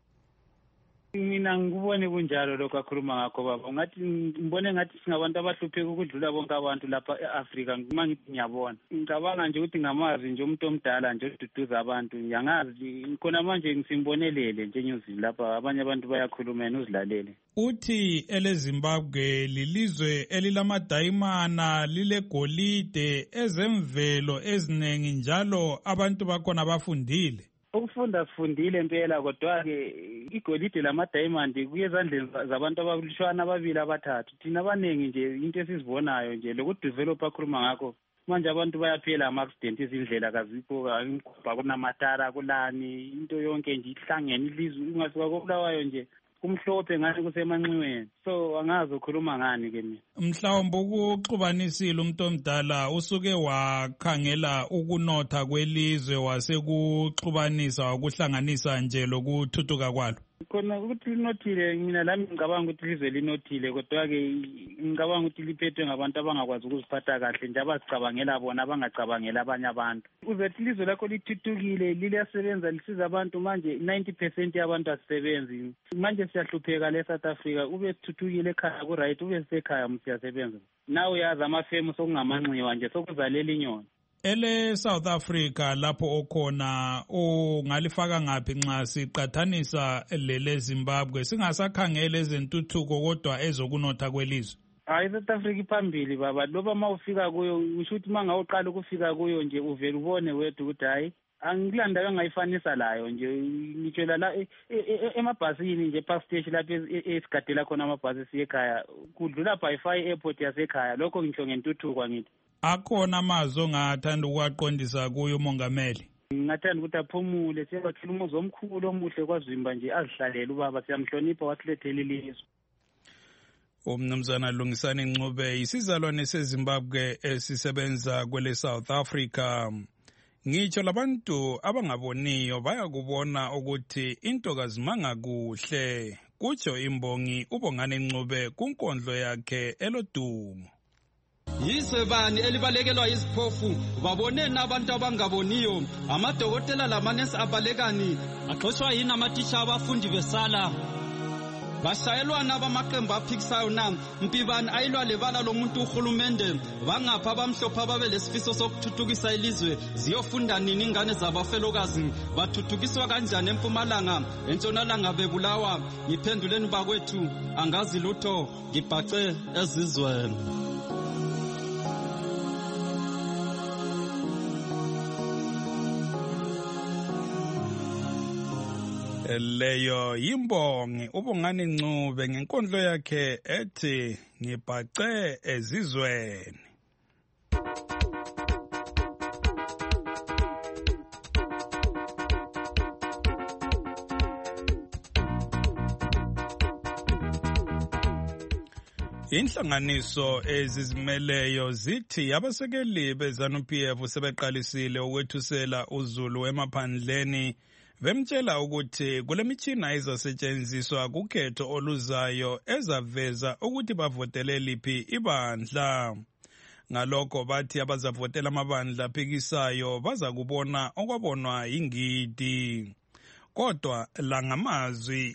Mina ngibone kunjalo lokho akhuluma ngakho baba. Ngathi ngibone ngathi singabantu abahlupheka ukudlula bonke abantu lapha eAfrika. Uma ngithi ngiyabona ngicabanga nje ukuthi ngamazi nje umuntu omdala nje oduduza abantu. Ngiyangazi khona manje ngisimbonelele nje nyuzi lapha abanye abantu bayakhuluma nozilalele. Uthi eleZimbabwe lilizwe elilamadayimana lilegolide ezemvelo eziningi njalo abantu bakhona bafundile. Ukufunda sifundile impela kodwa-ke igolide lama-diamond kuyezandleni zabantu abalishwana ababili abathathu. Thina abaningi nje into esizibonayo nje lokudevelopha akhuluma ngakho manje abantu bayaphela ama-accident izindlela kazikho imigubha kunamatara kulani into yonke nje ihlangene ilizwe ungasuka koBulawayo nje kumhlophe ngani kusemanxiweni. So angazi ukhuluma ngani ke mina. Mhlawumbe ukuxubanisile umuntu omdala usuke wakhangela ukunotha kwelizwe wasekuxubanisa wakuhlanganisa nje lokuthuthuka kwalo. Khona ukuthi linothile mina lami ngicabanga ukuthi ilizwe linothile kodwa-ke ngicabanga ukuthi liphethwe ngabantu abangakwazi ukuziphatha kahle nje abazicabangela bona abangacabangela abanye abantu. Uzethi ilizwe lakho lithuthukile liyasebenza lisiza abantu manje ninety percent yabantu asisebenzi. Manje siyahlupheka le-South Africa ube sithuthukile ekhaya ku-right ube sisekhaya msiyasebenza. Nawe uyazi amafemu sokungamanxiwa nje sokuzalela inyoni. Ele South Africa lapho okhona ungalifaka ngapi nxa siqathanisa lele Zimbabwe singasakhangela ezentuthuko kodwa ezokunotha kwelizwe? Hayi South Africa iphambili baba loba mawufika kuyo usho ukuthi mangawuqala ukufika kuyo nje uvela ubone wedwa ukuthi hayi angilanda engayifanisa layo nje ngitshela la emabhasini nje park station lapho esigadela khona amabhasi siyekhaya kudlula by Fire Airport yasekhaya lokho ngisho ngentuthuko ngithi. Akhona amazwi ongathanda ukuwaqondisa kuyo umongameli? Ngingathanda ukuthi aphumule siyabathula umuzi omkhulu omuhle kwaZimba nje azihlalele ubaba siyamhlonipha wasilethela ilizwe. Umnumzana Lungisani Ncube isizalwane seZimbabwe esisebenza kwele South Africa. Ngitsho labantu abangaboniyo bayakubona ukuthi into kazimanga kuhle. Kutsho imbongi uBongani Ncube kunkondlo yakhe elodumo. Yize bani elibalekelwa iziphofu baboneni abantu abangaboniyo, amadokotela lamanesi abalekani, axoshwa yini amatitsha abafundi besala, bashayelwana abamaqembu aphikisayo na, mpibani ayilwa lebala lomuntu uhulumende, bangapha abamhlophe ababe lesifiso sokuthuthukisa ilizwe, ziyofunda nini ingane zabafelokazi, bathuthukiswa kanjani eMpumalanga, eNtshonalanga bebulawa, ngiphenduleni bakwethu, angazi lutho, ngibhace ezizweni. Leyo yimbongi uBongani Ncube ngenkondlo yakhe ethi ngibhace ezizweni. Inhlanganiso ezizimeleyo zithi abasekeli beZANU-P F sebeqalisile ukwethusela uZulu emaphandleni bemtshela ukuthi kule mitshina izasetshenziswa kukhetho oluzayo ezaveza ukuthi bavotele liphi ibandla. Ngalokho bathi abazavotela amabandla aphikisayo baza kubona okwabonwa yingidi. Kodwa la ngamazwi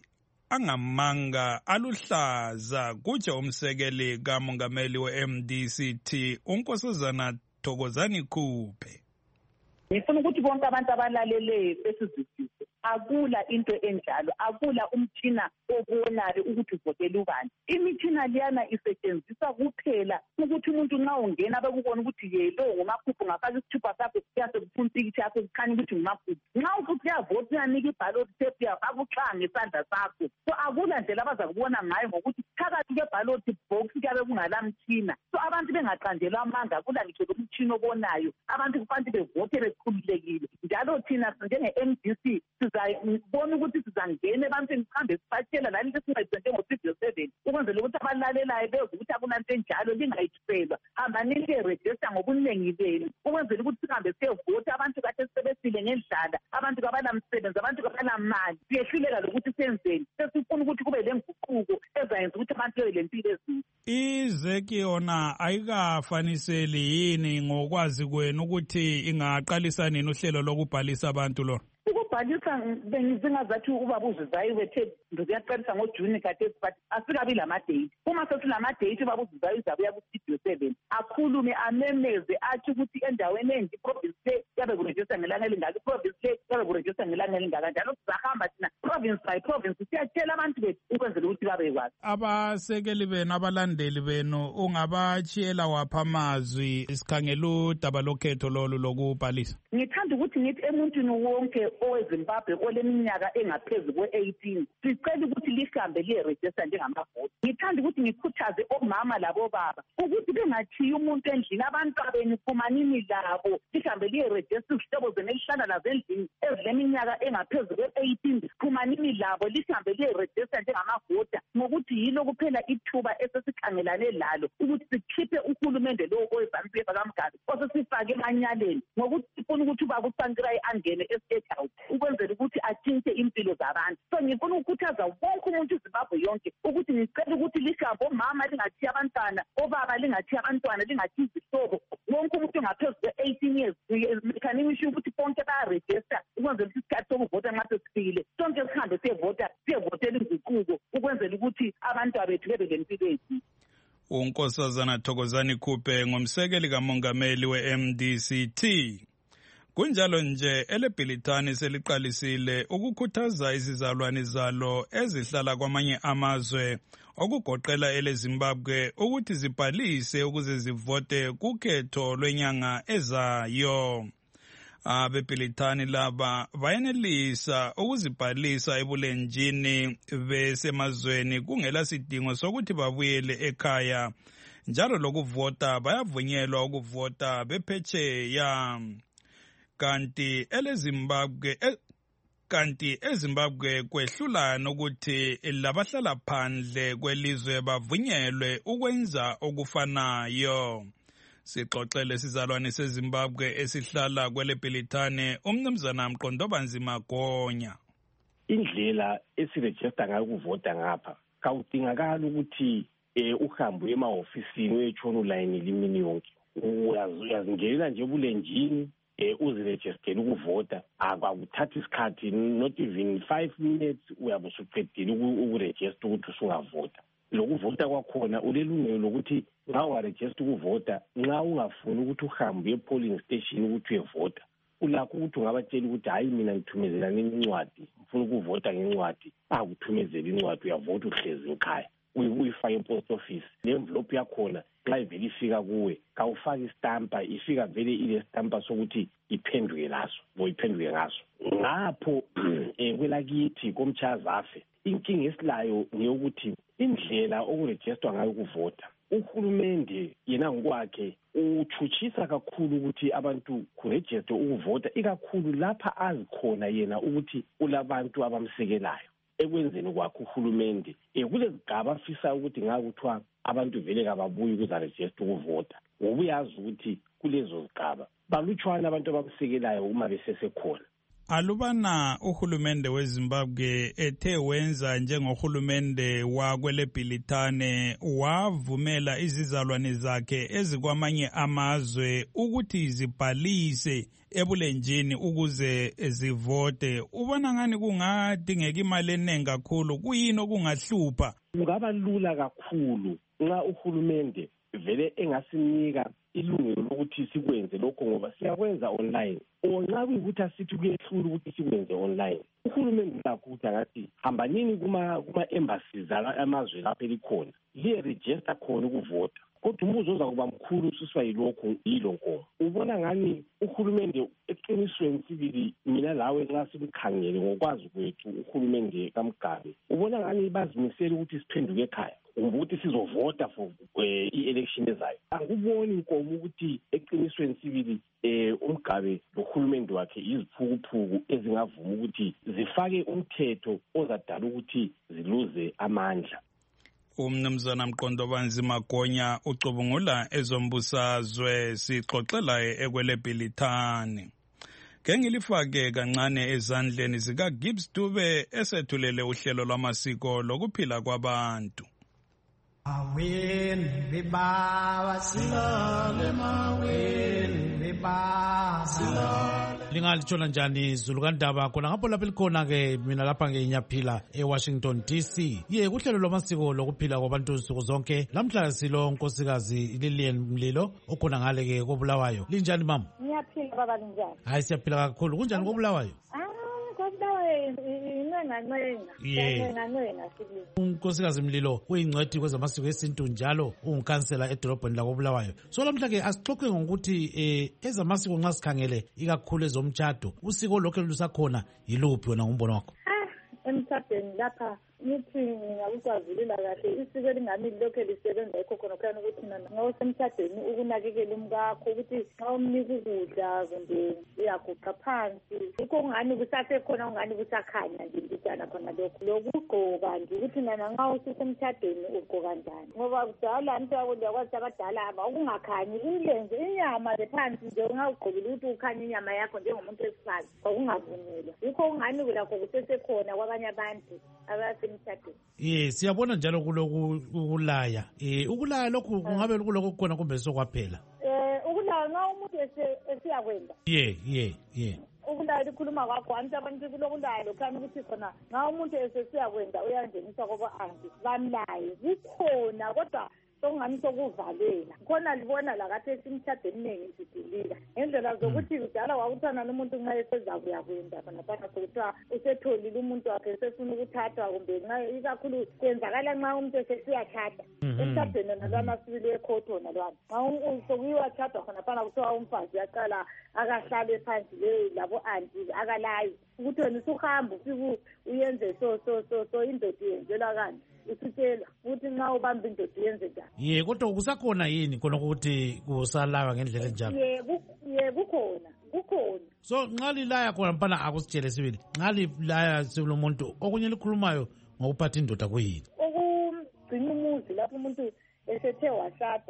angamanga aluhlaza kutsho umsekeli kamongameli we-M D C T uNkosazana Thokozani Khuphe. Ngifuna ukuthi bonke abantu abalaleleyo besizwisise, akula into enjalo, akula umtshina obonayo ukuthi uvotele ubani. Imitshina liyana isetshenziswa kuphela ukuthi umuntu nxa ungena bekubona ukuthi yelo ngumakhuphu, ngafaka isithupha sakho siyase kuphuma impikitsha yakho kukhanya ukuthi ngumakhuphu. Nxa ukuthi uyavota uyanika iballot paper uyafaka uxhanga ngesandla sakho. So akula ndlela abaza kubona ngayo ngokuthi phakathi kwe-ballot box kuyabe kungala mtshina. So abantu bengaqanjelwa amanga, akula ngitsho umtshina obonayo. Abantu kufanele bevote bekhululekile. Njalo thina njenge-M D C sizabona ukuthi sizangena ebantwini sihambe sibatshela lani lesingayenze njengo-Studio seven ukwenzela ukuthi abalalelayo bezwe ukuthi akunanto enjalo lingayiselwa. Hambani liye-register ngobuningi benu ukwenzela ukuthi sihambe siyevota. Abantu kade sisebesile ngendlala, abantu kabala msebenzi, abantu kabala mali. Siyehluleka lokuthi senzeni. Sesifuna ukuthi kube le nguquko ezayenza ukuthi abantu bebe lempilo ezinhle. Izeki yona ayikafaniseli yini ngokwazi kwenu ukuthi ingaqalisa nini uhlelo lokubhalisa abantu lo? Ukubhalisa bengizingazathi ubaba uZizayi wethe ngiyaqalisa ngoJuni kade but asikabi lamadate. Uma sesilamadate ubaba uZizayi uzabuya ku-Studio seven akhulume amemeze athi ukuthi endaweni enje province le yabe kuregister ngelanga elingaka, province le yabe kuregister ngelanga elingaka, njalo sizahamba thina province by province siyatshela abantu bethu ukwenzela ukuthi babekwazi. Abasekeli benu, abalandeli benu, ungabatshiyela wapha amazwi isikhangela udaba lokhetho lolu lokubhalisa? Ngithanda ukuthi ngithi emuntwini wonke oweZimbabwe oleminyaka engaphezu kwe-eighteen sicela ukuthi lihambe liye-register njengamavoti. Ngithanda ukuthi ngikhuthaze omama labobaba ukuthi bengathiyi umuntu endlini. Abantwabeni fumanini labo lihambe liye-register. Izihlobo zenu elihlala lazo endlini ezileminyaka engaphezu kwe-eighteen fumanini labo lihambe liye-register njengamavota, ngokuthi yilo kuphela ithuba esesikhangelane lalo ukuthi sikhiphe uhulumende lowo oweZANU-P F kaMgadi osesifake emanyaleni, ngokuthi sifuna ukuthi ubaba uSankirai angene e-State House ukwenzela ukuthi atshintshe impilo zabantu. So ngifuna ukukhuthaza wonke umuntu eZimbabwe yonke ukuthi ngicela ukuthi lihambe, omama lingathiya abantwana, obaba lingathiya abantwana, lingathiya izihlobo. Wonke umuntu ngaphezu kwe-eighteen years mekhanisho ukuthi bonke bayaregister ukwenzela ukuthi isikhathi sokuvota nxa sesifikile sonke sihambe siyevota, siyevotela izinqubo ukwenzela ukuthi abantu abethu bebe lempilo ezinhle. uNkosazana Thokozani Khuphe ngumsekeli kamongameli we-M D C T. Kunjalo nje eleBhilitani seliqalisile ukukhuthaza izizalwane zalo ezihlala kwamanye amazwe okugoqela eleZimbabwe ukuthi zibhalise ukuze zivote kukhetho lwenyanga ezayo. AbeBhilitani laba bayenelisa ukuzibhalisa ebulenjini besemazweni kungela sidingo sokuthi babuyele ekhaya, njalo lokuvota bayavunyelwa ukuvota bephetsheya. Kanti eleZimbabwe kanti eZimbabwe kwehlula nokuthi labahlala phandle kwelizwe bavunyelwe ukwenza okufanayo. Sixoxele sizalwane seZimbabwe esihlala kwele Bhilithane umnumzana Mqondobanzima Gonya. Indlela esirejista ngayo ukuvota ngapha kawudingakala ukuthi eh uhambe ema-ofisini uyetshona ulayini limini yonke. Uyazingelela nje bulenjini eh uzirejistele ukuvota akuthatha isikhathi not even five minutes uyabe usuqedile ukurejista ukuthi usungavota. Lokuvota kwakhona ulelungelo lokuthi nxa warejista ukuvota nxa ungafuni ukuthi uhambe e-polling station ukuthi uyevota ulakho ukuthi ungabatshela ukuthi hayi mina ngithumezela ngencwadi ngifuna ukuvota ngencwadi akuthumezela incwadi uyavota uhlezi ekhaya uyifaka e-post office le envelope yakhona xa ivele ifika kuwe kawufaka istampa ifika vele ile stampa sokuthi iphenduke laso boyiphenduke ngaso ngapho eh kwelakithi komchazafe inkinga esilayo ngeyokuthi indlela okurejistwa ngayo ukuvota uhulumende yena ngokwakhe uchuchisa kakhulu ukuthi abantu kurejiste ukuvota ikakhulu lapha azikhona yena ukuthi ulabantu abamsekelayo ekwenzeni kwakhe uhulumende kulezigaba afisa ukuthi ngakuthiwa abantu vele kababuyi ukuzarejista ukuvota ngoba uyazi ukuthi kulezo zigaba balutshwana abantu abamsekelayo uma besesekhona. Alubana uhulumende weZimbabwe ethe wenza njengohulumende wakwele Bhilithane wavumela izizalwane zakhe ezikwamanye amazwe ukuthi zibhalise ebulenjini ukuze zivote. Ubona ngani kungadingeka imali eningi kakhulu, kuyini okungahlupha? Kungaba lula kakhulu nxa uhulumende vele engasinika ilungelo lokuthi sikwenze lokho ngoba siyakwenza online. Onxa kuyikuthi asithi kuyehlula ukuthi sikwenze online. Uhulumende lakho ukuthi akathi hambanini kuma kuma embassies amazwe lapha elikhona liye register khona ukuvota. Kodwa umbuzo oza kuba mkhulu ususwa yilokho yilo nkomo. Ubona ngani uhulumende eqinisweni sibili mina lawe nxa sibukhangele ngokwazi kwethu uhulumende kaMgabe ubona ngani bazimisela ukuthi siphenduke ekhaya ukuthi sizovota for i-election ezayo. Anguboni inkomo ukuthi eqinisweni sibili eh uMgabelohulumende wakhe iziphukuphuku ezingavuma ukuthi zifake umthetho ozadala ukuthi ziluze amandla. Umnumzana Mqondobanzima Gonya ucubungula ezombusazwe sixoxela ekwele Bhilithane. Kengilifake kancane ezandleni zika Gibbs Dube esethulele uhlelo lwamasiko lokuphila kwabantu. Awen beba silale mawen beba silale lingalitshola njani Zulu kaNdaba khona ngapho lapha likhona ke mina lapha ngenyaphila eWashington D C ye kuhlelo lwamasiko lokuphila kwabantu insuku zonke lamhla silo nkosikazi Lilian Mlilo okhona ngale ke koBulawayo linjani mama ngiyaphila baba linjani hayi siyaphila kakhulu kunjani koBulawayo unkosikazi Mlilo uyingcwethi kwezamasiko esintu njalo ungikhansela edolobheni lakoBulawayo. So lamhla-ke asixoxe ngokuthi eh ezamasiko nxa sikhangele ikakhulu ezomtshado usiko lokho lusakhona yiluphi wena ngombono wakho? Emtshadweni lapha ngithi ngingakuzazulila kahle isiko elingami lokho lisebenza yikho khona khona ukuthi mina ngawusemtshadweni ukunakekela umkakho ukuthi xa umnika ukudla kumbe uyaguqa phansi yikho ngani kusasekhona ngani kusakhanya nje njana khona lokho lokugqoka nje ukuthi mina nxa ususemtshadweni ugqoka njani ngoba kudala abantu abakwazi abadala aba ukungakhanyi ilenze inyama lephansi nje ungawugqokile ukuthi ukhanye inyama yakho njengomuntu wesifazane okungavunyelwa yikho ngani kulakho kusesekhona kwabanye abantu abasemtshadweni. Ye siyabona njalo kuloku ukulaya eh ukulaya lokhu kungabe kuloko khona kumbe sokwaphela eh ukulaya nxa umuntu esiyakwenza ye ye ye ukulaya likhuluma kwakho anti abantu kulokulaya lokhani ukuthi khona nxa umuntu esesiyakwenza uyangenisa koba anti bamlaye kukhona kodwa sokungani sokuvalela khona libona lakathi esimtshadweni eningi sidilika ngendlela zokuthi kudala wakuthana nomuntu nxa esezakuya kwenza khona phana sokuthiwa usetholile umuntu wakhe esefuna ukuthathwa kumbe nxa ikakhulu kwenzakala nxa umuntu esesiyathatha emtshadweni nalwana sibili ekhotho nalwana nxa sokuyiwathathwa khona phana kuthiwa umfazi yaqala akahlale phansi labo anti akalayi ukuthi wena usuhamba ufike uyenze so so so so indoda yenzelwa kanti usitshela ukuthi nxa ubamba indoda uyenze njani. Ye kodwa kusakhona yini khona ukuthi kusalaywa ngendlela enjalo? Ye ye kukhona kukhona. So nxa lilaya khona mpana akusitshele sibili nxa lilaya sibili umuntu okunye likhulumayo ngokuphatha indoda kuyini? Okugcina umuzi lapho umuntu esethe washada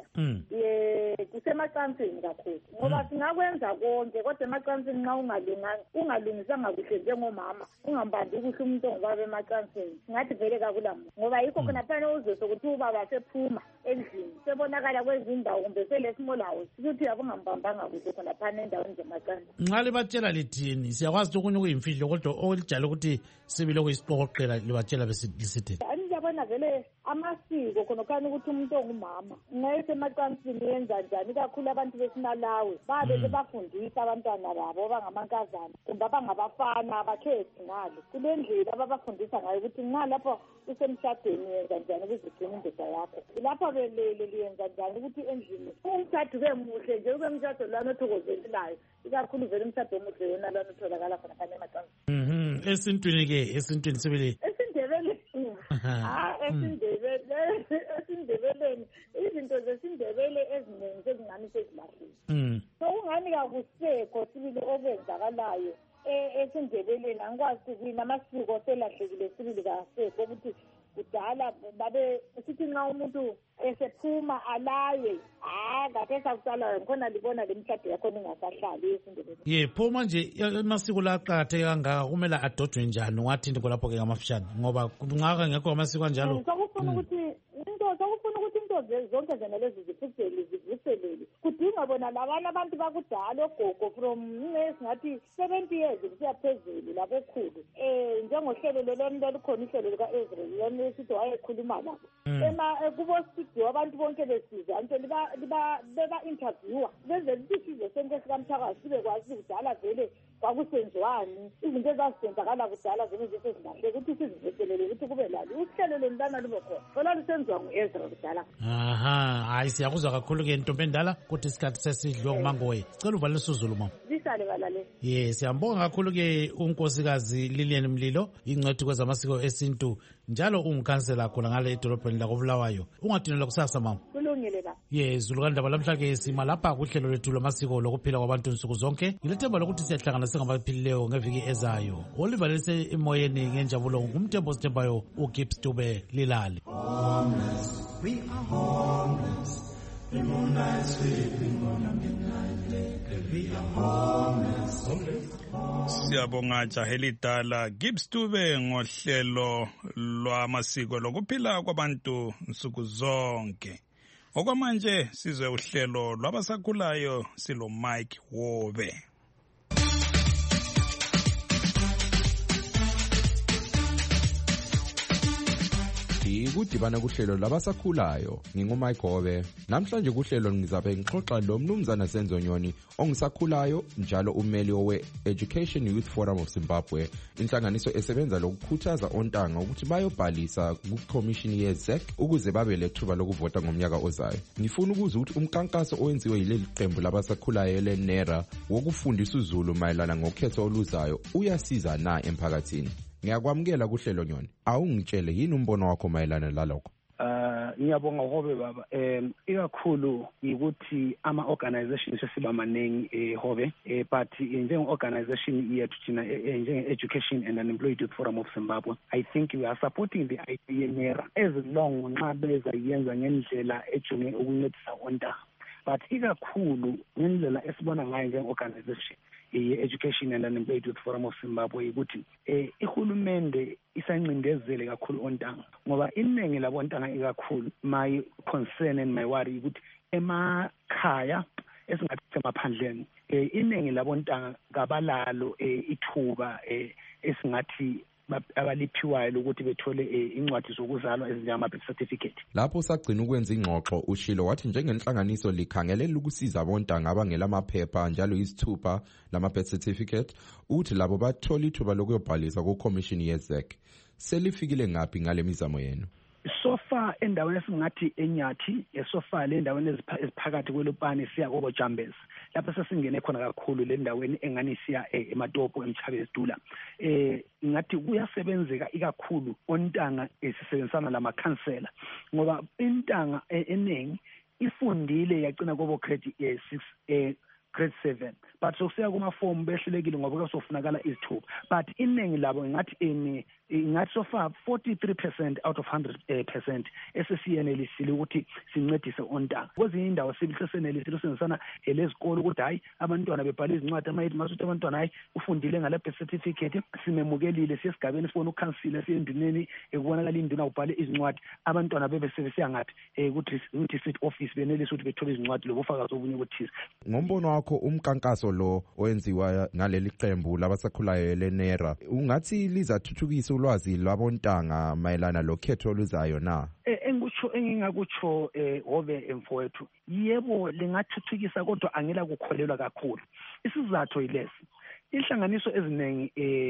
ye kusemacansini kakhulu ngoba singakwenza konke kodwa emacansini nxa ungalunganga ungalungisanga kuhle njengomama ungambambi kuhle umuntu ongubaba emacansini ngathi vele kakulamuntu ngoba yikho khona phana uzwe ukuthi ubaba sephuma endlini sebonakala kwezindawo kumbe selesmolawo ukuthi abungambambanga kuhle khona phana endaweni zemacansini. Nxa libatshela lithini siyakwazi okunye kuyimfihlo kodwa okulijalo ukuthi sibile kuyisiqoqela libatshela besilisithi aniyabona vele amasiko khona khani ukuthi umuntu ongumama ngayise emacansini yenza njani kakhulu abantu besinalawe babe bebafundisa abantwana babo bangamankazana kumbe abangabafana abakhethi ngalo kule ndlela ababafundisa ngayo ukuthi nxa lapho usemshadweni yenza njani ukuzigcina indoda yakho lapho belele liyenza njani ukuthi endlini umshado ube muhle nje ube umshado lwana othokozelelayo ikakhulu vele umshado omuhle yona lwana otholakala khona khani emacansini. Esintwini ke esintwini sibili esindebele ah esindebele esindebeleni izinto zesindebele eziningi sezingani sezilahlile so ungani kakusekho sibili okwenzakalayo esindebeleni angikwazi ukuthi amasiko selahlekile sibili kasekho ukuthi kudala babe sithi nxa umuntu esephuma alaye ah kade sakucala khona libona lemshado yakho ningasahlali esindebeleni. Ye pho manje amasiko la aqakatheke kangaka kumele adodwe njani wathi into lapho ke ngamafishane ngoba ngaka ngekho amasiko anjalo sokufuna ukuthi into sokufuna ukuthi into zonke zena lezi zifuthele zivuselele kudinga bona labana abantu bakudala ogogo from ngathi seventy years kusiya phezulu labo khulu eh njengohlelo lolonto likhona ihlelo lika Israel lona sithi wayekhuluma lapho ema kubo studio abantu bonke besiza nje liba liba beba interviewer benze isizwe sonke sikamthakazi sibe kwazi kudala vele kwakusenziwani izinto ezazisenzakala kudala zona zesezilahle ukuthi siziveselele ukuthi kube lali uhlelo lentana libe khona khona lisenziwa ngu-Ezra kudala. Aha hayi siyakuzwa kakhulu ke ntombi endala kuthi isikhathi sesidliwe ngumangoye cela uvalele isizulu mama. Lisale balale. Ye siyambonga kakhulu ke unkosikazi Lilian Mlilo ingcwethi kwezamasiko esintu njalo ungikhansela khona ngale edolobheni lakobulawayo ungadinela kusasa mama. Kulungile ba. Ye zulukandaba lamhla ke sima lapha kuhlelo lwethu lwamasiko lokuphila kwabantu nsuku zonke ngilethemba lokuthi siyahlangana sengabaphilileyo ngeviki ezayo olivalelise emoyeni ngenjabulo ngumthembo sithembayo uGibbs Dube Lilale. We are homeless. The moonlight sweeping on a midnight lake. We are homeless. Homeless. Siyabonga jahelidala Gibbs Dube ngohlelo lwamasiko lokuphila kwabantu nsuku zonke. Okwamanje sizwe uhlelo lwabasakhulayo silo Mike Wobe. Ikudibana kuhlelo labasakhulayo ngingumike Hobe namhlanje kuhlelo ngizabe ngixoxa lo mnumzana Senzonyoni ongisakhulayo njalo umeli owe Education Youth Forum of Zimbabwe inhlanganiso esebenza lokukhuthaza ontanga ukuthi bayobhalisa ku commission ye Z E C ukuze babe lethuba lokuvota ngomnyaka ozayo. Ngifuna ukuzwa ukuthi umkankaso owenziwe yileli qembu labasakhulayo leNera wokufundisa uZulu mayelana ngokhetho oluzayo uyasiza na emphakathini. Ngiyakwamukela kuhlelo Nyoni. Awungitshele yini umbono wakho mayelana lalokho? Uh ngiyabonga Hobe baba. Em ikakhulu ukuthi ama organizations esiba maningi eh Hobe eh but njenge organization yethu thina njenge Education and Unemployed Youth Forum of Zimbabwe I think we are supporting the idea Nera as long nxa beza yenza ngendlela ejonge ukuncedisa ontanga but ikakhulu ngendlela esibona ngayo njenge organization i-Education and Unemployed Youth Forum of Zimbabwe ukuthi eh ihulumende isancindezele kakhulu ontanga ngoba iningi labontanga ikakhulu my concern and my worry ukuthi emakhaya esingathi emaphandleni eh iningi labontanga kabalalo ithuba esingathi abaliphiwayo ukuthi bethole incwadi zokuzalwa ezinjengama birth certificate. Lapho sagcina ukwenza ingxoxo ushilo wathi njengenhlanganiso likhangelela ukusiza abontanga abangela amaphepha njalo izithupha lama birth certificate uthi labo bathola ithuba lokuyobhalisa ku commission ye Z E C. Selifikile ngapi ngale mizamo yenu? So far far endaweni esingathi enyathi so far le endaweni eziphakathi kwelupani siya kobo Jambes lapho sesingene khona kakhulu le endaweni engani siya eMatopo eMchabezi Dula eh ngathi kuyasebenzeka ikakhulu ontanga esisebenzisana lama counselor ngoba intanga eningi ifundile yagcina kobo grade six eh grade seven but sokusiya kuma form behlelekile ngoba kusofunakala izithuba but iningi labo ngathi in ngathi so far forty-three percent out of one hundred percent esesiyenelisile ukuthi sincedise ontanga kwezinye indawo sibihle senelisile usenzisana elezikolo ukuthi hayi abantwana bebhala izincwadi amayithi masuthi abantwana hayi ufundile ngale birth certificate simemukelile siyesigabeni sifuna ukukhansila siyenduneni ekubonakala induna ubhale izincwadi abantwana bebe sebesiya ngathi ukuthi ukuthi district office benelise ukuthi bethole izincwadi lobufakazi obunye ukuthi ngombono wakho umkankaso lo owenziwa ngaleli qembu labasakhulayo leNERA ungathi lizathuthukisa ulwazi lwabontanga mayelana lokhetho oluzayo na engikutsho engingakutsho Hove emfowethu yebo lingathuthukisa kodwa angela kukholelwa kakhulu isizathu yilesi inhlanganiso eziningi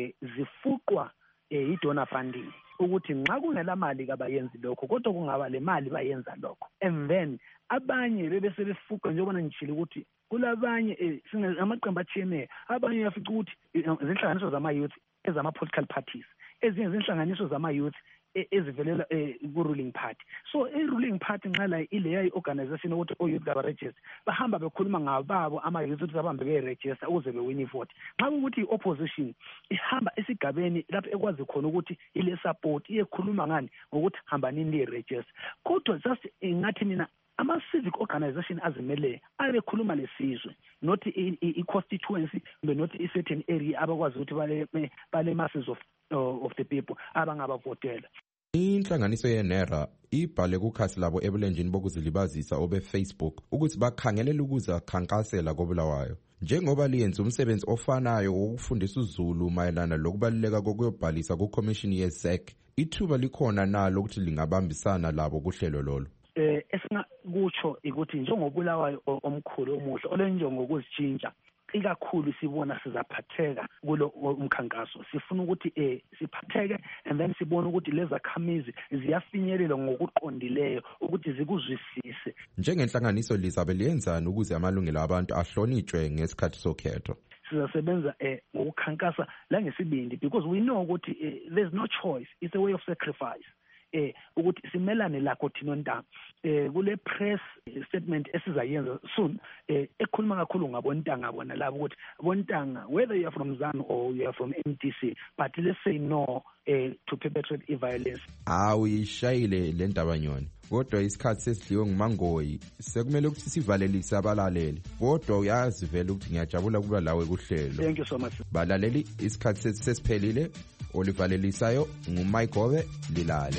zifuqwa idonor funding ukuthi nxa kungela mali kabayenzi lokho kodwa kungaba le mali bayenza lokho and then abanye bebe sebefuqa njengoba ngitshilo ukuthi kulabanye amaqembu athiyene abanye yafica ukuthi izinhlanganiso zama youth ezama political parties ezinye izinhlanganiso zama youth ezivelela ku-ruling party so i-ruling party nqala ileya i-organization ukuthi o-youth aba-register bahamba bekhuluma ngababo ama-youth ukuthi abahambe beyi-register ukuze bewin i-vote nxa ukuthi i-opposition ihamba esigabeni lapho ekwazi khona ukuthi ile-support iyekhuluma ngani ngokuthi hambanini liyi-register kodwa just ngathi mina ama-civic organization azimele abekhuluma lesizwe not i-constituency but not i-certain area abakwazi ukuthi bale bale masses of uh, of the people abangabavotela inhlanganiso yeNERA ibhale kukhasi labo ebulenjini bokuzilibazisa obe-Facebook ukuthi bakhangelela ukuzakhankasela koBulawayo njengoba liyenza umsebenzi ofanayo wokufundisa uZulu mayelana lokubaluleka kokuyobhalisa kuCommission ye-S E C ithuba likhona nalo ukuthi lingabambisana labo kuhlelo lolo eh esingakutsho ukuthi njengobulawayo omkhulu omuhle olenjongo ukuzitshintsha ikakhulu sibona sizaphatheka kulo umkhankaso sifuna ukuthi eh siphatheke and then sibone ukuthi leza khamizi ziyafinyelela ngokuqondileyo ukuthi zikuzwisise njengenhlanganiso lizabe liyenzani ukuze amalungelo abantu ahlonitshwe ngesikhathi sokhetho sizasebenza eh ngokukhankasa la ngesibindi because we know ukuthi uh, there's no choice it's a way of sacrifice eh ukuthi simelane lakho thina ontanga eh kule press statement esizayenza soon eh ekhuluma kakhulu ngabontanga bona labo ukuthi bontanga whether you are from ZANU or you are from M D C but let's say no eh to perpetrate i-violence awu ishayile le ndaba nyoni kodwa isikhathi sesidliwe ngumangoyi sekumele ukuthi sivalelise abalaleli kodwa uyazi vele ukuthi ngiyajabula kuba lawe kuhlelo thank you so much balaleli isikhathi sesiphelile olivalelisayo nguMike Hove lilale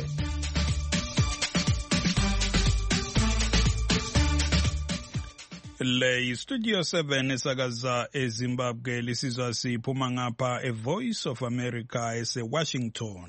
le studio seven esakaza eZimbabwe lisizwa siphuma ngapha e Voice of America ese Washington.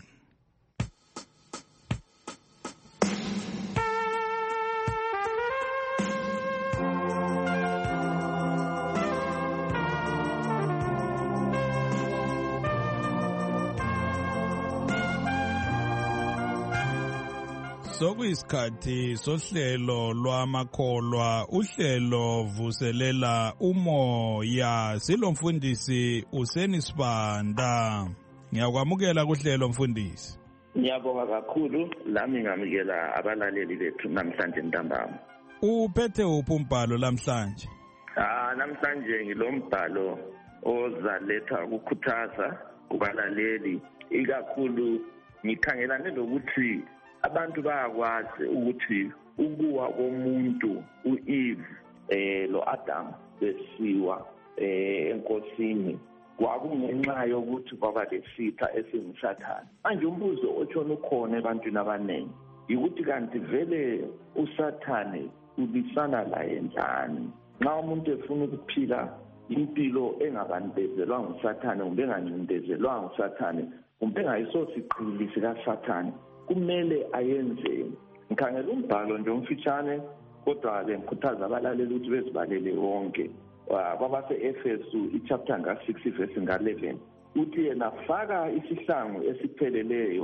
Sokuyisikhathi sohlelo lwamakholwa uhlelo vuselela umoya silomfundisi Useni Sibanda ngiyakwamukela kuhlelo mfundisi Ngiyabonga kakhulu lami ngamukela abalaleli bethu namhlanje ntambama uphethe uphi umbhalo namhlanje ah namhlanje ngilombhalo ozaletha ukukhuthaza kubalaleli ikakhulu ngikhangelane lokuthi abantu bayakwazi ukuthi ukuwa komuntu uEve eh lo Adam besiwa eh enkosini kwakungenxa yokuthi kwaba lesitha esingusathane manje umbuzo otshona ukhona ebantwini abaningi ukuthi kanti vele usathane ubisana laye njani nxa umuntu efuna ukuphila impilo engabandezelwa ngusathane kumbe engancindezelwa ngusathane kumbe engayisosiqhili sikasathane kumele ayenzeni ngikhangela umbhalo nje umfitshane kodwa ke ngikhuthaza abalaleli ukuthi bezibalele wonke kwabase-Efesu ichapter nga six verse nga eleven uthi yena faka isihlangu esipheleleyo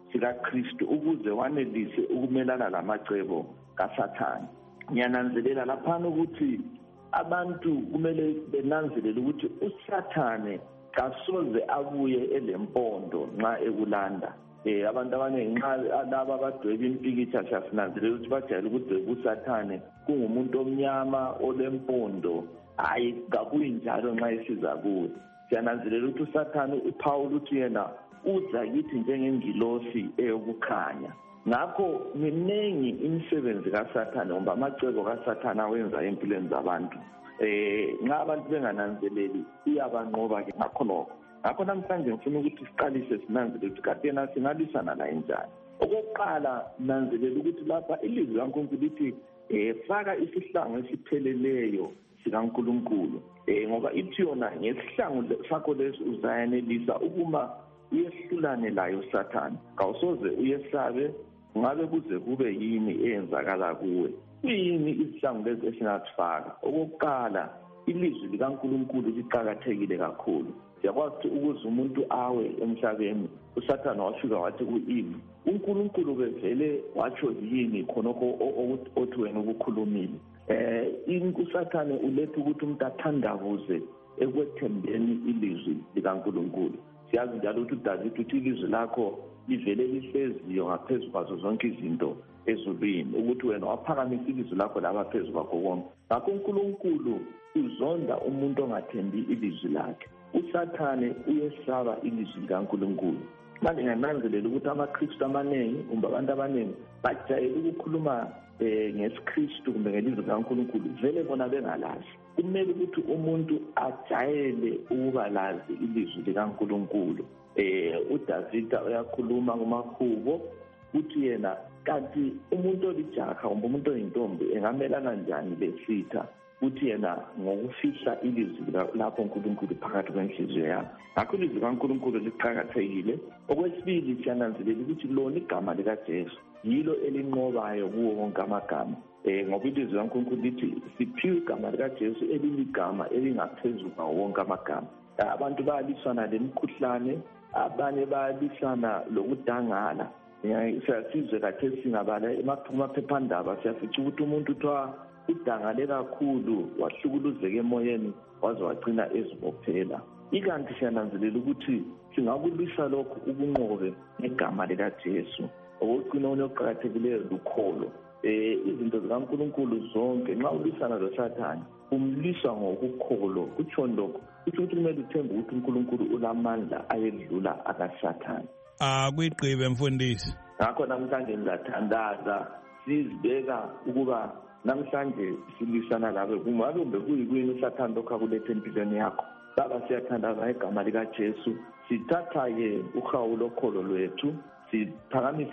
sikaKristu ukuze wanelise ukumelana lamacebo kaSathane. Ngiyananzelela laphana ukuthi abantu kumele benanzelele ukuthi uSathane kasoze abuye elempondo nxa ekulanda. Eh abantu abaningi nxa laba abadweba impikitsha siyasinanzelela ukuthi bajayele ukudweba uSathane kungumuntu omnyama olempondo. Hayi kakuyinjalo nxa esiza kuwe. Siyananzelela ukuthi uSathane uPaul uthi yena uza kithi njengengilosi eyokukhanya. Ngakho miningi imisebenzi kaSathane ngoba amacebo kaSathane awenza empilweni zabantu. Eh nxa abantu bengananzeleli uyabanqoba ke ngakho lokho. Ngakho namhlanje ngifuna ukuthi siqalise sinanzelele ukuthi kade yena singalwisana la njani. Okokuqala nanzelela ukuthi lapha ilizwi laNkulunkulu lithi eh faka isihlangu esipheleleyo sikaNkulunkulu. Eh ngoba ithi yona ngesihlangu sakho lesi uzayenelisa ukuma uyehlulane layo uSathane. Kawusoze uyesabe ngabe kuze kube yini eyenzakala kuwe. Kuyini isihlangu lesi esingathifaka? Okokuqala ilizwi likaNkulunkulu liqhakathekile kakhulu. Siyakwazi ukuze umuntu awe emhlabeni uSathane wafika wathi kuEve uNkulunkulu bevele watsho yini khonokho othi wena ukukhulumile. Eh uSathane uletha ukuthi umuntu athandabuze ekwethembeni ilizwi likaNkulunkulu. Siyazi njalo ukuthi uDavid uthi ilizwi lakho livele lihleziyo ngaphezulu kwazo zonke izinto ezulwini ukuthi wena waphakamisa ilizwi lakho laba phezulu kwakho konke. Ngakho uNkulunkulu uzonda umuntu ongathembi ilizwi lakhe. uSathane uyesaba ilizwi likaNkulunkulu. Manje ngiyananzelela ukuthi amaKristu amaningi kumbe abantu abaningi bajayele ukukhuluma eh ngesiKristu kumbe ngelizwi likaNkulunkulu vele bona bengalazi. Kumele ukuthi umuntu ajayele ukuba lazi ilizwi likaNkulunkulu. Eh uDavid uyakhuluma kumaKhubo uthi yena kanti umuntu olijaha kumbe umuntu oyintombi engamelana njani lesitha uthi yena ngokufihla ilizwi lapho uNkulunkulu phakathi kwenhliziyo yakhe. Ngakho ilizwi likaNkulunkulu liqhakathekile. Okwesibili siyananzelela ukuthi lona igama likaJesu yilo elinqobayo kuwo wonke amagama. Eh ngoba ilizwi likaNkulunkulu lithi siphiwe igama likaJesu eliligama elingaphezulu kwawo wonke amagama. Abantu bayalisana lemikhuhlane, abanye bayalisana lokudangala. Siyasizwe kathesi singabala emaphephandaba siyafica ukuthi umuntu uthiwa udangale kakhulu wahlukuluzeka emoyeni waze wagcina ezibophela. Ikanti siyananzelela ukuthi singakulwisa lokho ukunqobe ngegama likaJesu. Okugcina onoqhakathekileyo lukholo. Eh izinto zikaNkulunkulu zonke nxa ulwisana loSathane umlisa ngokukholo. Kutsho lokho kuthi kumele uthembe ukuthi uNkulunkulu ulamandla ayedlula akaSathane. Ah kuyigqibe mfundisi. Ngakho namhlanje ngizathandaza sizibeka ukuba namhlanje silwisana labe kungabe kumbe kuyini uSathane lokho akulethe empilweni yakho. Baba siyathandaza igama likaJesu. Sithatha ke uhawu lokholo lwethu siphakamisa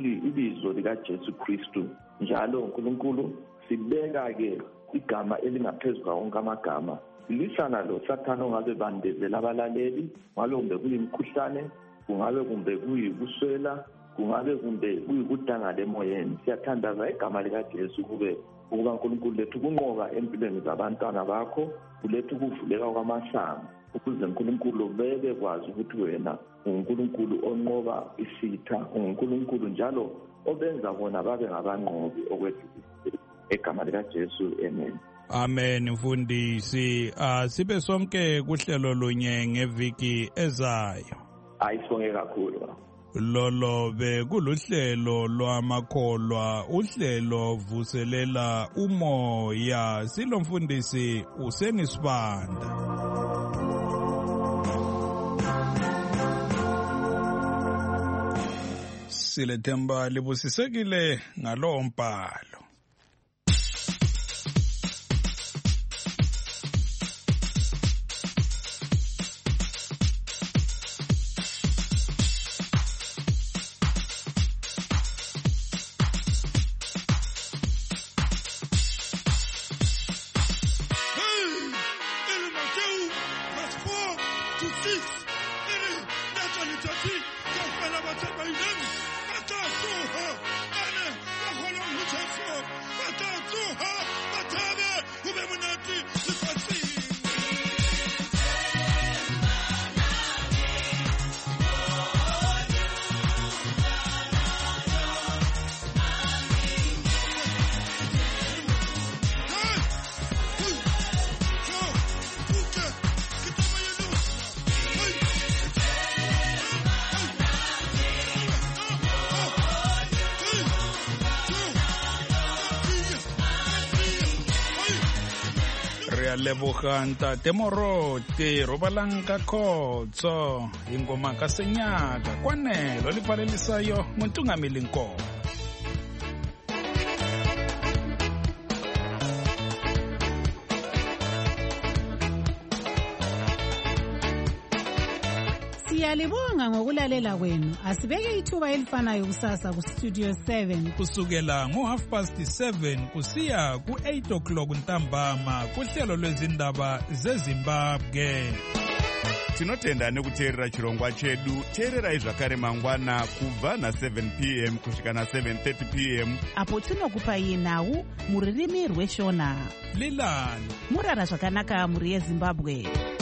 ibizo likaJesu Kristu. Njalo uNkulunkulu sibeka ke igama elingaphezulu wonke amagama. Silwisana lo Sathane ongabe bandezela abalaleli, ngalo kumbe kuyimkhuhlane, kungabe kumbe kuyikuswela, kungabe kumbe kuyikudangala emoyeni. Siyathandaza igama likaJesu kube ukuba uNkulunkulu lethu kunqoba empilweni zabantwana bakho, ulethu ukuvuleka kwamasango ukuze uNkulunkulu bebe kwazi ukuthi wena uNkulunkulu onqoba isitha, uNkulunkulu njalo obenza bona babe ngabanqobi okwethi egama likaJesu. Amen. Amen mfundisi. Ah sibe sonke kuhlelo lunye ngeviki ezayo. Ayisonge kakhulu. Lolo be kuluhlelo lwamakholwa, uhlelo vuselela umoya. Silo mfundisi usenisibanda. Silethemba libusisekile ngalo mbhalo. a leboga ntate Morote Robalanka Khotso ingoma ka senyaka kwanelo lipalelisayo nguntungamili Nkomo. Siyalibonga ngokulalela kwenu. Asibeke ithuba elifanayo kusasa ku Studio seven kusukela ngo half past seven kusiya ku eight o'clock ntambama kuhlelo lwezindaba zeZimbabwe. Tinotenda nekuteerera chirongwa chedu. Teererai zvakare mangwana kubva na seven p m kusvika na seven thirty p m apo tinokupai nhau muririmi rweshona. Lilani murara zvakanaka muri yeZimbabwe.